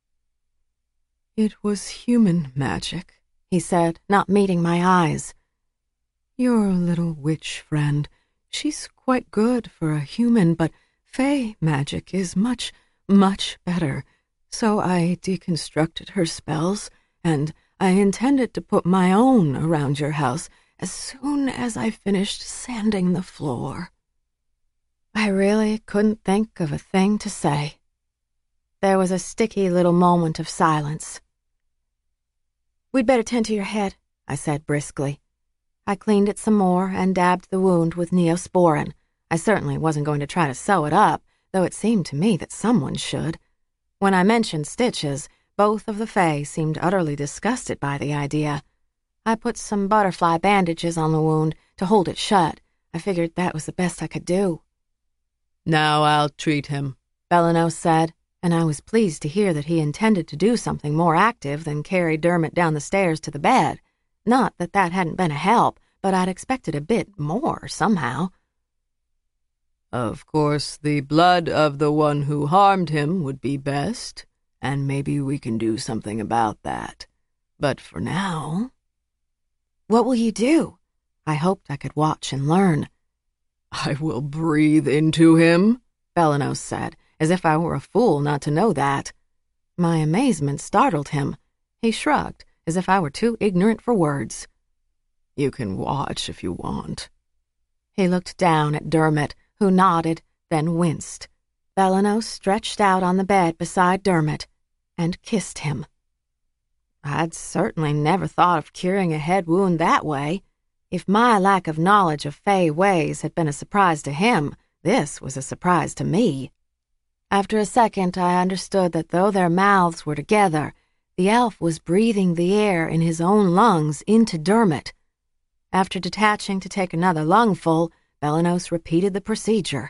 Speaker 3: "It was human magic,"
Speaker 1: he said, not meeting my eyes.
Speaker 3: "Your little witch friend, she's quite good for a human, but Fey magic is much, much better. So I deconstructed her spells, and I intended to put my own around your house as soon as I finished sanding the floor."
Speaker 1: I really couldn't think of a thing to say. There was a sticky little moment of silence. "We'd better tend to your head," I said briskly. I cleaned it some more and dabbed the wound with Neosporin. I certainly wasn't going to try to sew it up, though it seemed to me that someone should. When I mentioned stitches, both of the Fae seemed utterly disgusted by the idea. I put some butterfly bandages on the wound to hold it shut. I figured that was the best I could do.
Speaker 2: "Now I'll treat him,"
Speaker 1: Belenos said, and I was pleased to hear that he intended to do something more active than carry Dermot down the stairs to the bed. Not that that hadn't been a help, but I'd expected a bit more somehow.
Speaker 2: "Of course, the blood of the one who harmed him would be best, and maybe we can do something about that. But for now..."
Speaker 1: "What will you do?" I hoped I could watch and learn.
Speaker 2: "I will breathe into him," Belenos said, as if I were a fool not to know that. My amazement startled him. He shrugged, as if I were too ignorant for words. "You can watch if you want."
Speaker 1: He looked down at Dermot, who nodded, then winced. Belenos stretched out on the bed beside Dermot and kissed him. I'd certainly never thought of curing a head wound that way. If my lack of knowledge of Fae ways had been a surprise to him, this was a surprise to me. After a second, I understood that though their mouths were together, the elf was breathing the air in his own lungs into Dermot. After detaching to take another lungful, Belenos repeated the procedure.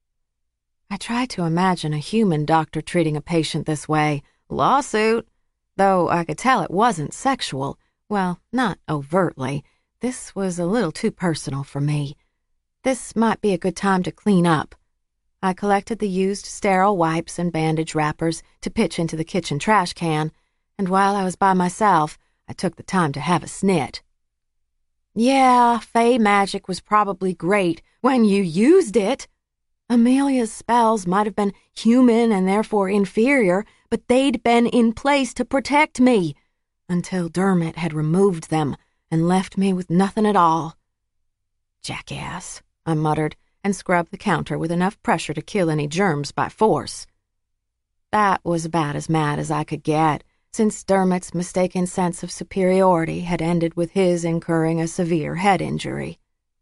Speaker 1: I tried to imagine a human doctor treating a patient this way. Lawsuit. Though I could tell it wasn't sexual. Well, not overtly. This was a little too personal for me. This might be a good time to clean up. I collected the used sterile wipes and bandage wrappers to pitch into the kitchen trash can, and while I was by myself, I took the time to have a snit. Yeah, Fae magic was probably great when you used it. Amelia's spells might have been human and therefore inferior, but they'd been in place to protect me, until Dermot had removed them and left me with nothing at all. Jackass, I muttered, and scrubbed the counter with enough pressure to kill any germs by force. That was about as mad as I could get, since Dermot's mistaken sense of superiority had ended with his incurring a severe head injury.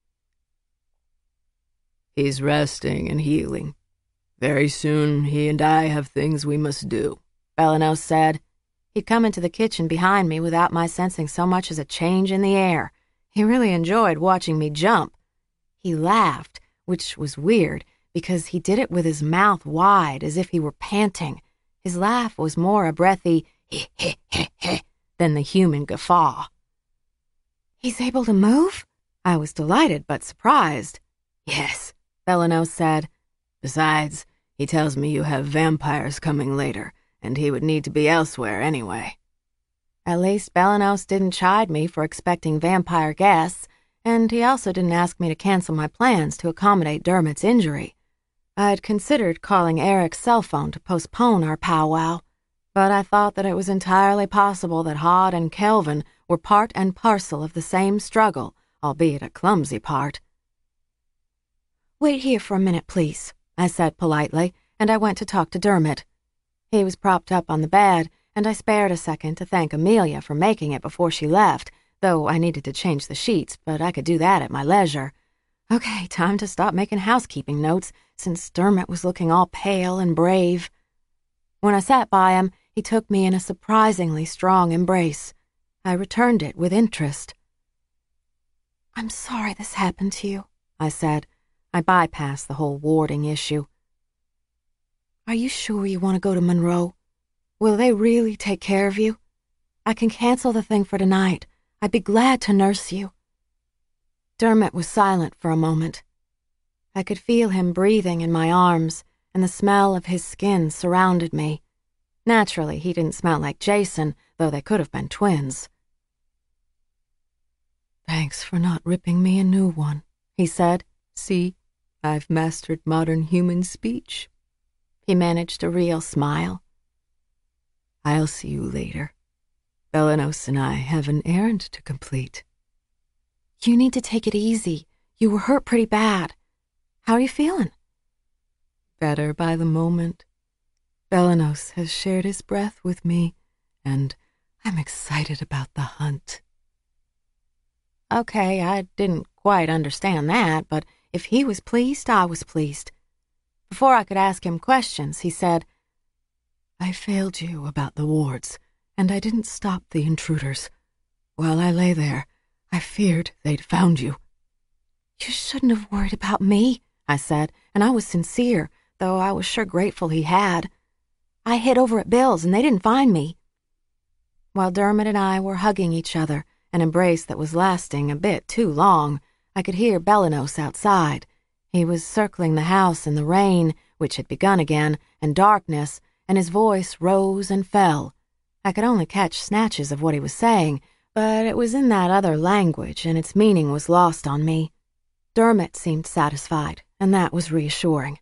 Speaker 2: "He's resting and healing. Very soon he and I have things we must do,"
Speaker 1: Belenos said. He'd come into the kitchen behind me without my sensing so much as a change in the air. He really enjoyed watching me jump. He laughed, which was weird, because he did it with his mouth wide as if he were panting. His laugh was more a breathy heh than the human guffaw. "He's able to move?" I was delighted but surprised.
Speaker 2: "Yes," Belenos said. "Besides, he tells me you have vampires coming later, and he would need to be elsewhere anyway."
Speaker 1: At least Belenos didn't chide me for expecting vampire guests, and he also didn't ask me to cancel my plans to accommodate Dermot's injury. I'd considered calling Eric's cell phone to postpone our powwow, but I thought that it was entirely possible that Hod and Kelvin were part and parcel of the same struggle, albeit a clumsy part. "Wait here for a minute, please," I said politely, and I went to talk to Dermot. He was propped up on the bed, and I spared a second to thank Amelia for making it before she left, though I needed to change the sheets, but I could do that at my leisure. Okay, time to stop making housekeeping notes, since Dermot was looking all pale and brave. When I sat by him, he took me in a surprisingly strong embrace. I returned it with interest. "I'm sorry this happened to you," I said. I bypassed the whole warding issue. "Are you sure you want to go to Monroe? Will they really take care of you? I can cancel the thing for tonight. I'd be glad to nurse you." Dermot was silent for a moment. I could feel him breathing in my arms, and the smell of his skin surrounded me. Naturally, he didn't smell like Jason, though they could have been twins.
Speaker 3: "Thanks for not ripping me a new one," he said. "See, I've mastered modern human speech."
Speaker 1: He managed a real smile.
Speaker 3: "I'll see you later. Belenos and I have an errand to complete."
Speaker 1: "You need to take it easy. You were hurt pretty bad. How are you feeling?"
Speaker 3: "Better by the moment. Belenos has shared his breath with me, and I'm excited about the hunt."
Speaker 1: Okay, I didn't quite understand that, but if he was pleased, I was pleased. Before I could ask him questions, he said,
Speaker 3: "I failed you about the wards, and I didn't stop the intruders. While I lay there, I feared they'd found you."
Speaker 1: "You shouldn't have worried about me," I said, and I was sincere, though I was sure grateful he had. "I hid over at Bill's, and they didn't find me." While Dermot and I were hugging each other, an embrace that was lasting a bit too long, I could hear Belenos outside. He was circling the house in the rain, which had begun again, and darkness, and his voice rose and fell. I could only catch snatches of what he was saying, but it was in that other language, and its meaning was lost on me. Dermot seemed satisfied, and that was reassuring.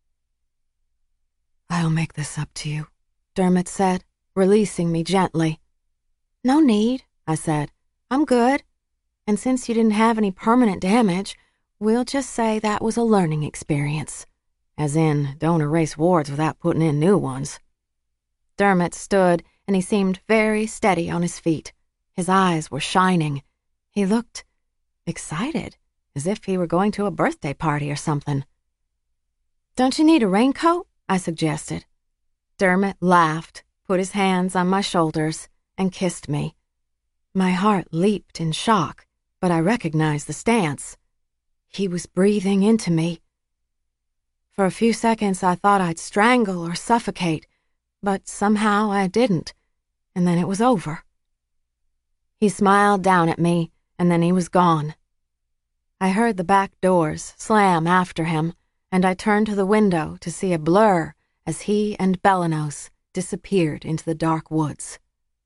Speaker 3: "I'll make this up to you,"
Speaker 1: Dermot said, releasing me gently. "No need," I said. "I'm good. And since you didn't have any permanent damage, we'll just say that was a learning experience. As in, don't erase wards without putting in new ones." Dermot stood, and he seemed very steady on his feet. His eyes were shining. He looked excited, as if he were going to a birthday party or something. "Don't you need a raincoat?" I suggested. Dermot laughed, put his hands on my shoulders, and kissed me. My heart leaped in shock, but I recognized the stance. He was breathing into me. For a few seconds I thought I'd strangle or suffocate, but somehow I didn't, and then it was over. He smiled down at me, and then he was gone. I heard the back doors slam after him, and I turned to the window to see a blur as he and Belenos disappeared into the dark woods.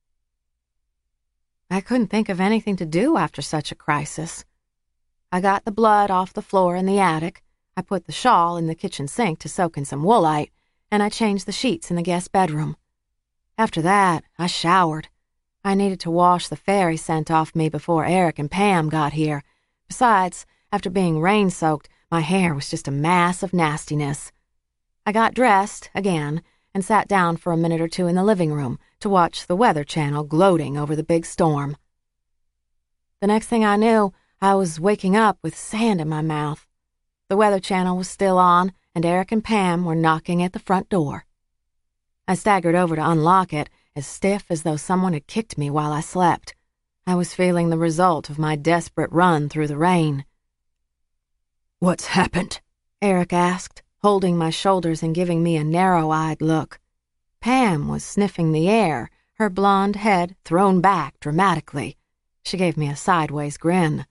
Speaker 1: I couldn't think of anything to do after such a crisis. I got the blood off the floor in the attic, I put the shawl in the kitchen sink to soak in some woolite, and I changed the sheets in the guest bedroom. After that, I showered. I needed to wash the fairy scent off me before Eric and Pam got here. Besides, after being rain-soaked, my hair was just a mass of nastiness. I got dressed, again, and sat down for a minute or two in the living room to watch the Weather Channel gloating over the big storm. The next thing I knew, I was waking up with sand in my mouth. The Weather Channel was still on, and Eric and Pam were knocking at the front door. I staggered over to unlock it, as stiff as though someone had kicked me while I slept. I was feeling the result of my desperate run through the rain.
Speaker 3: "What's happened?"
Speaker 1: Eric asked. holding my shoulders and giving me a narrow-eyed look. Pam was sniffing the air, her blonde head thrown back dramatically. She gave me a sideways grin.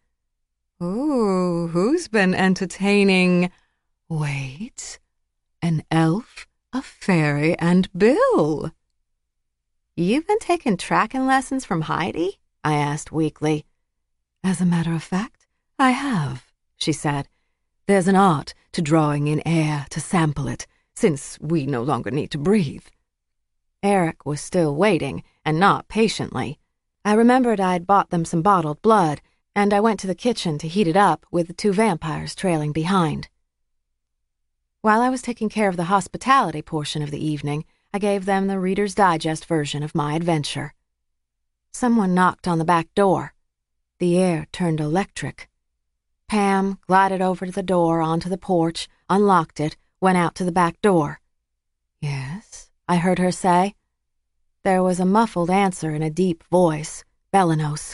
Speaker 3: Ooh, who's been entertaining? Wait, an elf, a fairy, and Bill.
Speaker 1: You've been taking tracking lessons from Heidi? I asked weakly.
Speaker 3: As a matter of fact, I have, she said. There's an art to drawing in air to sample it, since we no longer need to breathe.
Speaker 1: Eric was still waiting, and not patiently. I remembered I'd bought them some bottled blood, and I went to the kitchen to heat it up with the 2 vampires trailing behind. While I was taking care of the hospitality portion of the evening, I gave them the Reader's Digest version of my adventure. Someone knocked on the back door. The air turned electric. Pam glided over to the door onto the porch, unlocked it, went out to the back door.
Speaker 3: Yes,
Speaker 1: I heard her say. There was a muffled answer in a deep voice, Belenos.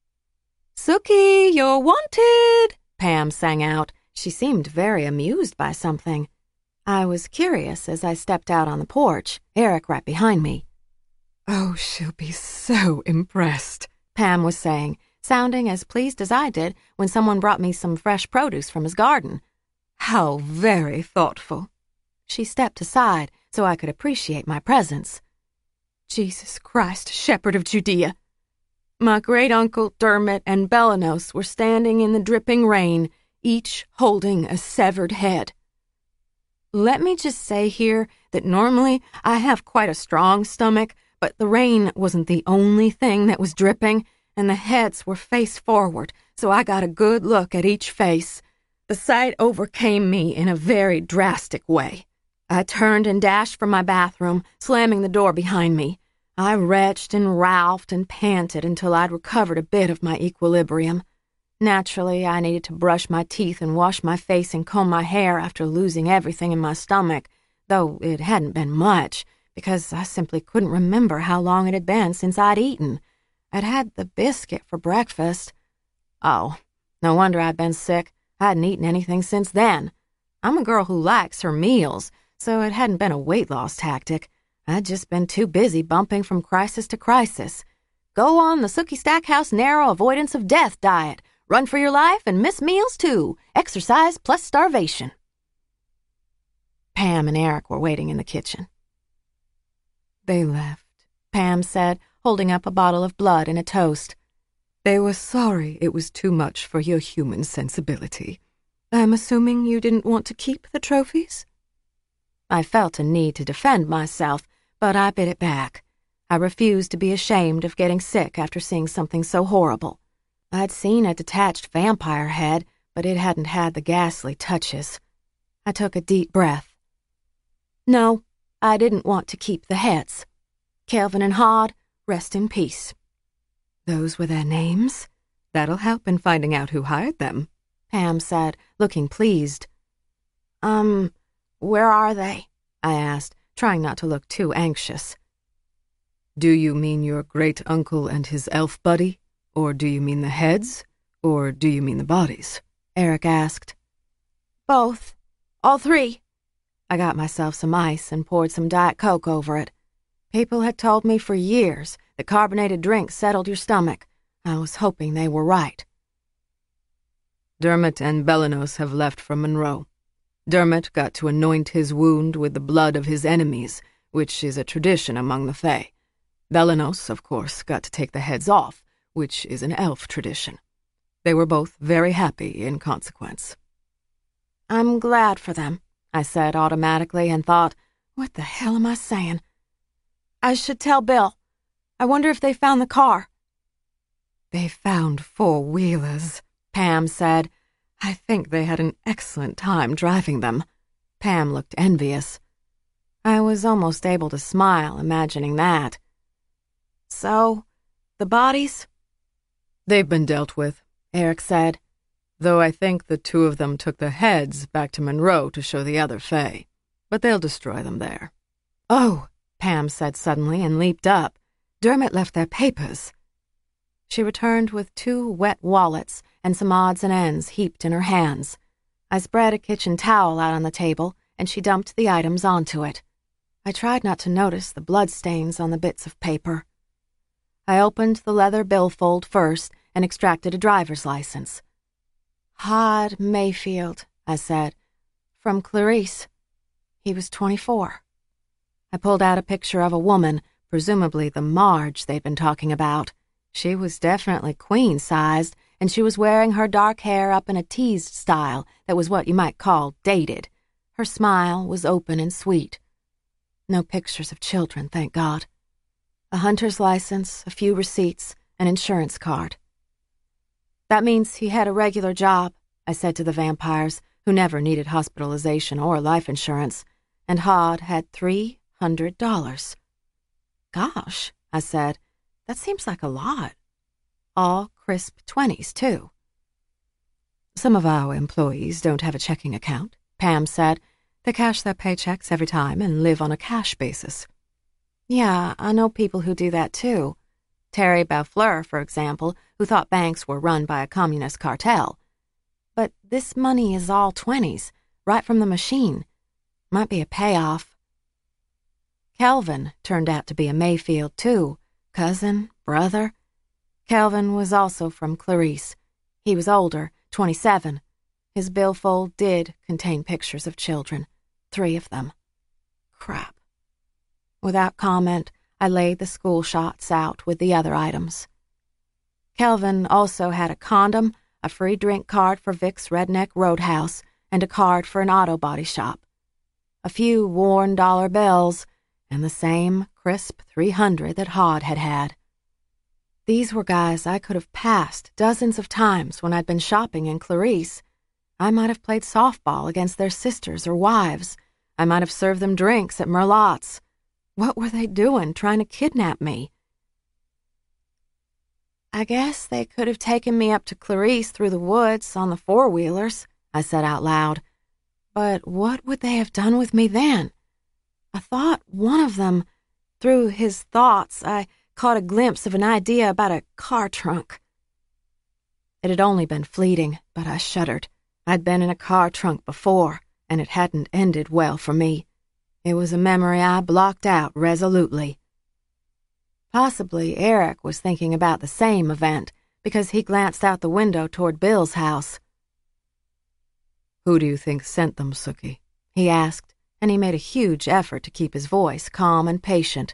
Speaker 2: Sookie, you're wanted,
Speaker 1: Pam sang out. She seemed very amused by something. I was curious as I stepped out on the porch, Eric right behind me.
Speaker 3: Oh, she'll be so impressed,
Speaker 1: Pam was saying, sounding as pleased as I did when someone brought me some fresh produce from his garden.
Speaker 3: How very thoughtful.
Speaker 1: She stepped aside so I could appreciate my presence.
Speaker 3: Jesus Christ, Shepherd of Judea.
Speaker 1: My great-uncle Dermot and Belenos were standing in the dripping rain, each holding a severed head. Let me just say here that normally I have quite a strong stomach, but the rain wasn't the only thing that was dripping, and the heads were face forward, so I got a good look at each face. The sight overcame me in a very drastic way. I turned and dashed from my bathroom, slamming the door behind me. I retched and ralphed and panted until I'd recovered a bit of my equilibrium. Naturally, I needed to brush my teeth and wash my face and comb my hair after losing everything in my stomach, though it hadn't been much, because I simply couldn't remember how long it had been since I'd eaten. I'd had the biscuit for breakfast. Oh, no wonder I'd been sick. I hadn't eaten anything since then. I'm a girl who likes her meals, so it hadn't been a weight loss tactic. I'd just been too busy bumping from crisis to crisis. Go on the Sookie Stackhouse narrow avoidance of death diet. Run for your life and miss meals too. Exercise plus starvation. Pam and Eric were waiting in the kitchen.
Speaker 3: They left,
Speaker 1: Pam said, holding up a bottle of blood and a toast.
Speaker 3: They were sorry it was too much for your human sensibility. I'm assuming you didn't want to keep the trophies?
Speaker 1: I felt a need to defend myself, but I bit it back. I refused to be ashamed of getting sick after seeing something so horrible. I'd seen a detached vampire head, but it hadn't had the ghastly touches. I took a deep breath. No, I didn't want to keep the heads. Kelvin and Hod, rest in peace.
Speaker 3: Those were their names? That'll help in finding out who hired them,
Speaker 1: Pam said, looking pleased. Where are they? I asked, trying not to look too anxious.
Speaker 3: Do you mean your great-uncle and his elf buddy? Or do you mean the heads? Or do you mean the bodies?
Speaker 1: Eric asked. Both. All 3. I got myself some ice and poured some Diet Coke over it. People had told me for years that carbonated drinks settled your stomach. I was hoping they were right.
Speaker 3: Dermot and Belenos have left from Monroe. Dermot got to anoint his wound with the blood of his enemies, which is a tradition among the Fae. Belenos, of course, got to take the heads off, which is an elf tradition. They were both very happy in consequence.
Speaker 1: I'm glad for them, I said automatically and thought, what the hell am I saying? I should tell Bill. I wonder if they found the car.
Speaker 3: They found 4-wheelers,
Speaker 1: Pam said.
Speaker 3: I think they had an excellent time driving them.
Speaker 1: Pam looked envious. I was almost able to smile, imagining that. So, the bodies?
Speaker 3: They've been dealt with, Eric said, though I think the 2 of them took the heads back to Monroe to show the other Fae, but they'll destroy them there.
Speaker 1: Oh, Pam said suddenly and leaped up.
Speaker 3: Dermot left their papers.
Speaker 1: She returned with 2 wet wallets and some odds and ends heaped in her hands. I spread a kitchen towel out on the table and she dumped the items onto it. I tried not to notice the bloodstains on the bits of paper. I opened the leather billfold first and extracted a driver's license. Hod Mayfield, I said, from Clarice. He was 24. I pulled out a picture of a woman, presumably the Marge they'd been talking about. She was definitely queen-sized, and she was wearing her dark hair up in a teased style that was what you might call dated. Her smile was open and sweet. No pictures of children, thank God. A hunter's license, a few receipts, an insurance card. That means he had a regular job, I said to the vampires, who never needed hospitalization or life insurance, and Hod had $300. Gosh, I said, that seems like a lot. All crisp 20s, too.
Speaker 3: Some of our employees don't have a checking account, Pam said. They cash their paychecks every time and live on a cash basis.
Speaker 1: Yeah, I know people who do that, too. Terry Belfleur, for example, who thought banks were run by a communist cartel. But this money is all 20s, right from the machine. Might be a payoff. Kelvin turned out to be a Mayfield, too. Cousin, brother. Kelvin was also from Clarice. He was older, 27. His billfold did contain pictures of children, 3 of them. Crap. Without comment, I laid the school shots out with the other items. Kelvin also had a condom, a free drink card for Vic's Redneck Roadhouse, and a card for an auto body shop. A few worn dollar bills, and the same crisp 300 that Hod had had. These were guys I could have passed dozens of times when I'd been shopping in Clarice. I might have played softball against their sisters or wives. I might have served them drinks at Merlotte's. What were they doing, trying to kidnap me? I guess they could have taken me up to Clarice through the woods on the four-wheelers, I said out loud. But what would they have done with me then? I thought one of them, through his thoughts, I caught a glimpse of an idea about a car trunk. It had only been fleeting, but I shuddered. I'd been in a car trunk before, and it hadn't ended well for me. It was a memory I blocked out resolutely. Possibly Eric was thinking about the same event, because he glanced out the window toward Bill's house.
Speaker 3: "Who do you think sent them, Sookie?"
Speaker 1: he asked, and he made a huge effort to keep his voice calm and patient.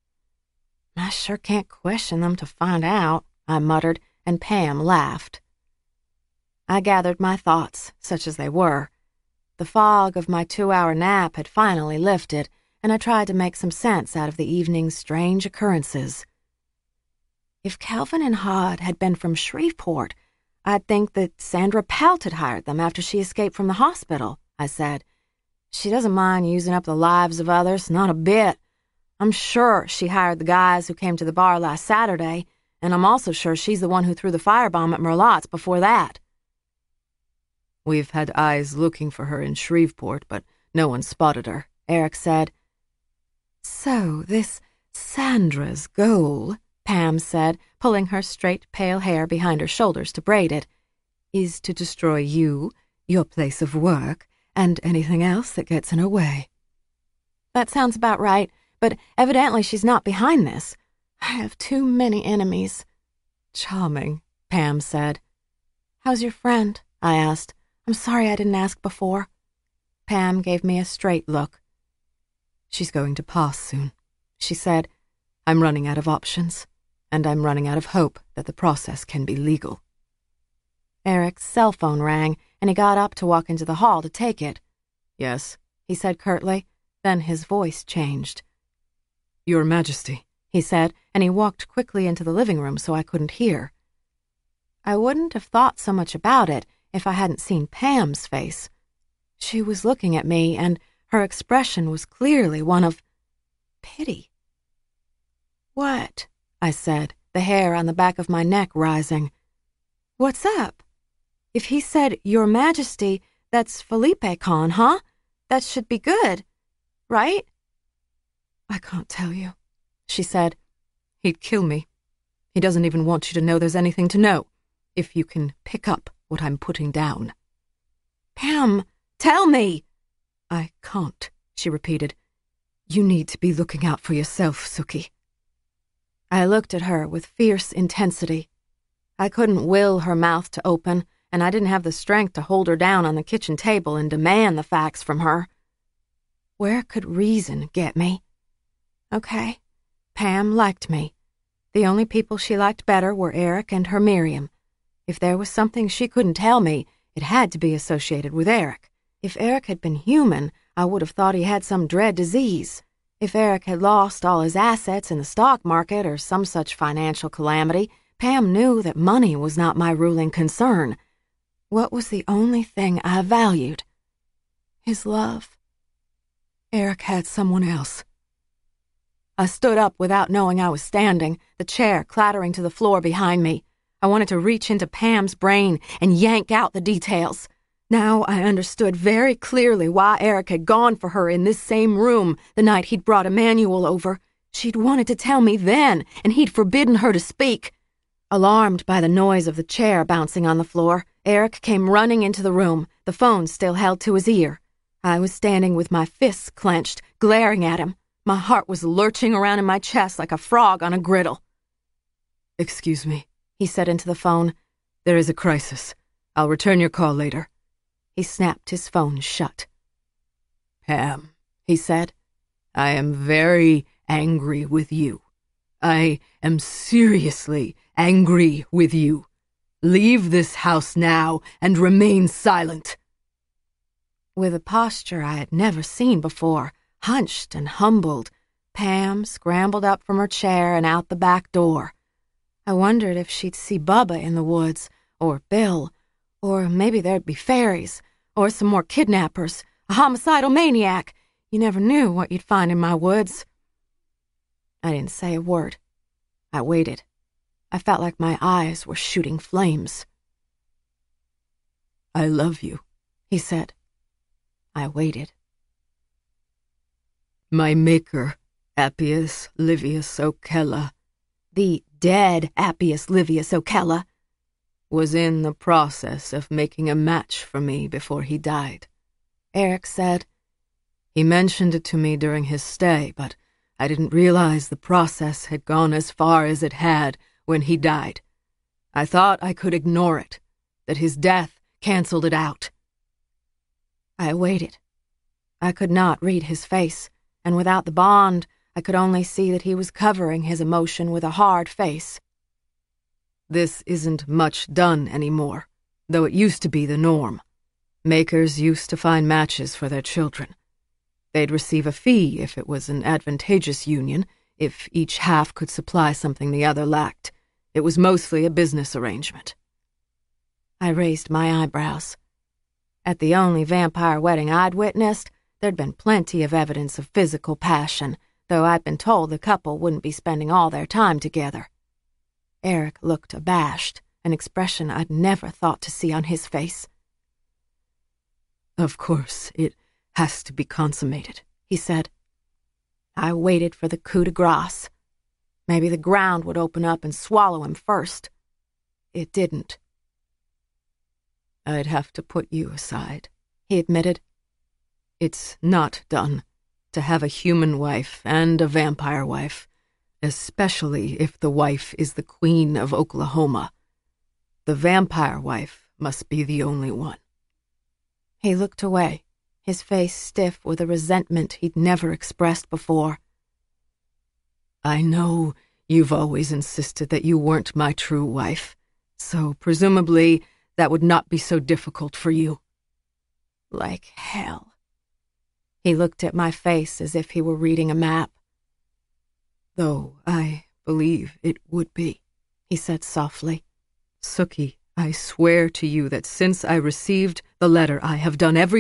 Speaker 1: I sure can't question them to find out, I muttered, and Pam laughed. I gathered my thoughts, such as they were. The fog of my 2-hour nap had finally lifted, and I tried to make some sense out of the evening's strange occurrences. If Kelvin and Hod had been from Shreveport, I'd think that Sandra Pelt had hired them after she escaped from the hospital, I said. She doesn't mind using up the lives of others, not a bit. I'm sure she hired the guys who came to the bar last Saturday, and I'm also sure she's the one who threw the firebomb at Merlotte's before that.
Speaker 3: "We've had eyes looking for her in Shreveport, but no one spotted her," Eric said.
Speaker 1: "So this Sandra's goal," Pam said, pulling her straight pale hair behind her shoulders to braid it, "is to destroy you, your place of work, and anything else that gets in her way." That sounds about right, but evidently she's not behind this. I have too many enemies.
Speaker 3: "Charming," Pam said.
Speaker 1: "How's your friend?" I asked. I'm sorry I didn't ask before. Pam gave me a straight look.
Speaker 3: "She's going to pass soon," she said. "I'm running out of options, and I'm running out of hope that the process can be legal."
Speaker 1: Eric's cell phone rang, and he got up to walk into the hall to take it.
Speaker 3: "Yes,"
Speaker 1: he said curtly. Then his voice changed.
Speaker 3: "Your Majesty,"
Speaker 1: he said, and he walked quickly into the living room so I couldn't hear. I wouldn't have thought so much about it if I hadn't seen Pam's face. She was looking at me, and her expression was clearly one of pity. "What?" I said, the hair on the back of my neck rising. "What's up? If he said, 'Your Majesty,' that's Felipe Con, huh? That should be good, right?"
Speaker 3: "I can't tell you," she said. "He'd kill me. He doesn't even want you to know there's anything to know, if you can pick up what I'm putting down."
Speaker 1: "Pam, tell me!"
Speaker 3: I can't, she repeated. You need to be looking out for yourself, Sookie.
Speaker 1: I looked at her with fierce intensity. I couldn't will her mouth to open, and I didn't have the strength to hold her down on the kitchen table and demand the facts from her. Where could reason get me? Okay, Pam liked me. The only people she liked better were Eric and her Miriam. If there was something she couldn't tell me, it had to be associated with Eric. If Eric had been human, I would have thought he had some dread disease. If Eric had lost all his assets in the stock market or some such financial calamity, Pam knew that money was not my ruling concern. What was the only thing I valued? His love. Eric had someone else. I stood up without knowing I was standing, the chair clattering to the floor behind me. I wanted to reach into Pam's brain and yank out the details. Now I understood very clearly why Eric had gone for her in this same room the night he'd brought Emmanuel over. She'd wanted to tell me then, and he'd forbidden her to speak. Alarmed by the noise of the chair bouncing on the floor, Eric came running into the room, the phone still held to his ear. I was standing with my fists clenched, glaring at him. My heart was lurching around in my chest like a frog on a griddle.
Speaker 3: "Excuse me," he said into the phone. "There is a crisis. I'll return your call later."
Speaker 1: He snapped his phone shut.
Speaker 3: "Pam," he said, "I am very angry with you. I am seriously angry with you. Leave this house now and remain silent."
Speaker 1: With a posture I had never seen before, hunched and humbled, Pam scrambled up from her chair and out the back door. I wondered if she'd see Bubba in the woods, or Bill, or maybe there'd be fairies, or some more kidnappers, a homicidal maniac. You never knew what you'd find in my woods. I didn't say a word. I waited. I felt like my eyes were shooting flames.
Speaker 3: "I love you,"
Speaker 1: he said. I waited.
Speaker 3: "My maker, Appius Livius Okella,"
Speaker 1: the dead Appius Livius Okella,
Speaker 3: "was in the process of making a match for me before he died,"
Speaker 1: Eric said.
Speaker 3: "He mentioned it to me during his stay, but I didn't realize the process had gone as far as it had when he died. I thought I could ignore it, that his death canceled it out."
Speaker 1: I waited. I could not read his face, and without the bond, I could only see that he was covering his emotion with a hard face.
Speaker 3: "This isn't much done anymore, though it used to be the norm. Makers used to find matches for their children. They'd receive a fee if it was an advantageous union, if each half could supply something the other lacked. It was mostly a business arrangement."
Speaker 1: I raised my eyebrows. At the only vampire wedding I'd witnessed, there'd been plenty of evidence of physical passion, though I'd been told the couple wouldn't be spending all their time together. Eric looked abashed, an expression I'd never thought to see on his face.
Speaker 3: "Of course, it has to be consummated," he said.
Speaker 1: I waited for the coup de grace. Maybe the ground would open up and swallow him first. It didn't.
Speaker 3: "I'd have to put you aside," he admitted. "It's not done to have a human wife and a vampire wife, especially if the wife is the Queen of Oklahoma. The vampire wife must be the only one."
Speaker 1: He looked away, his face stiff with a resentment he'd never expressed before.
Speaker 3: "I know you've always insisted that you weren't my true wife, so presumably that would not be so difficult for you."
Speaker 1: Like hell. He looked at my face as if he were reading a map.
Speaker 3: "Though I believe it would be," he said softly. "Sookie, I swear to you that since I received the letter, I have done everything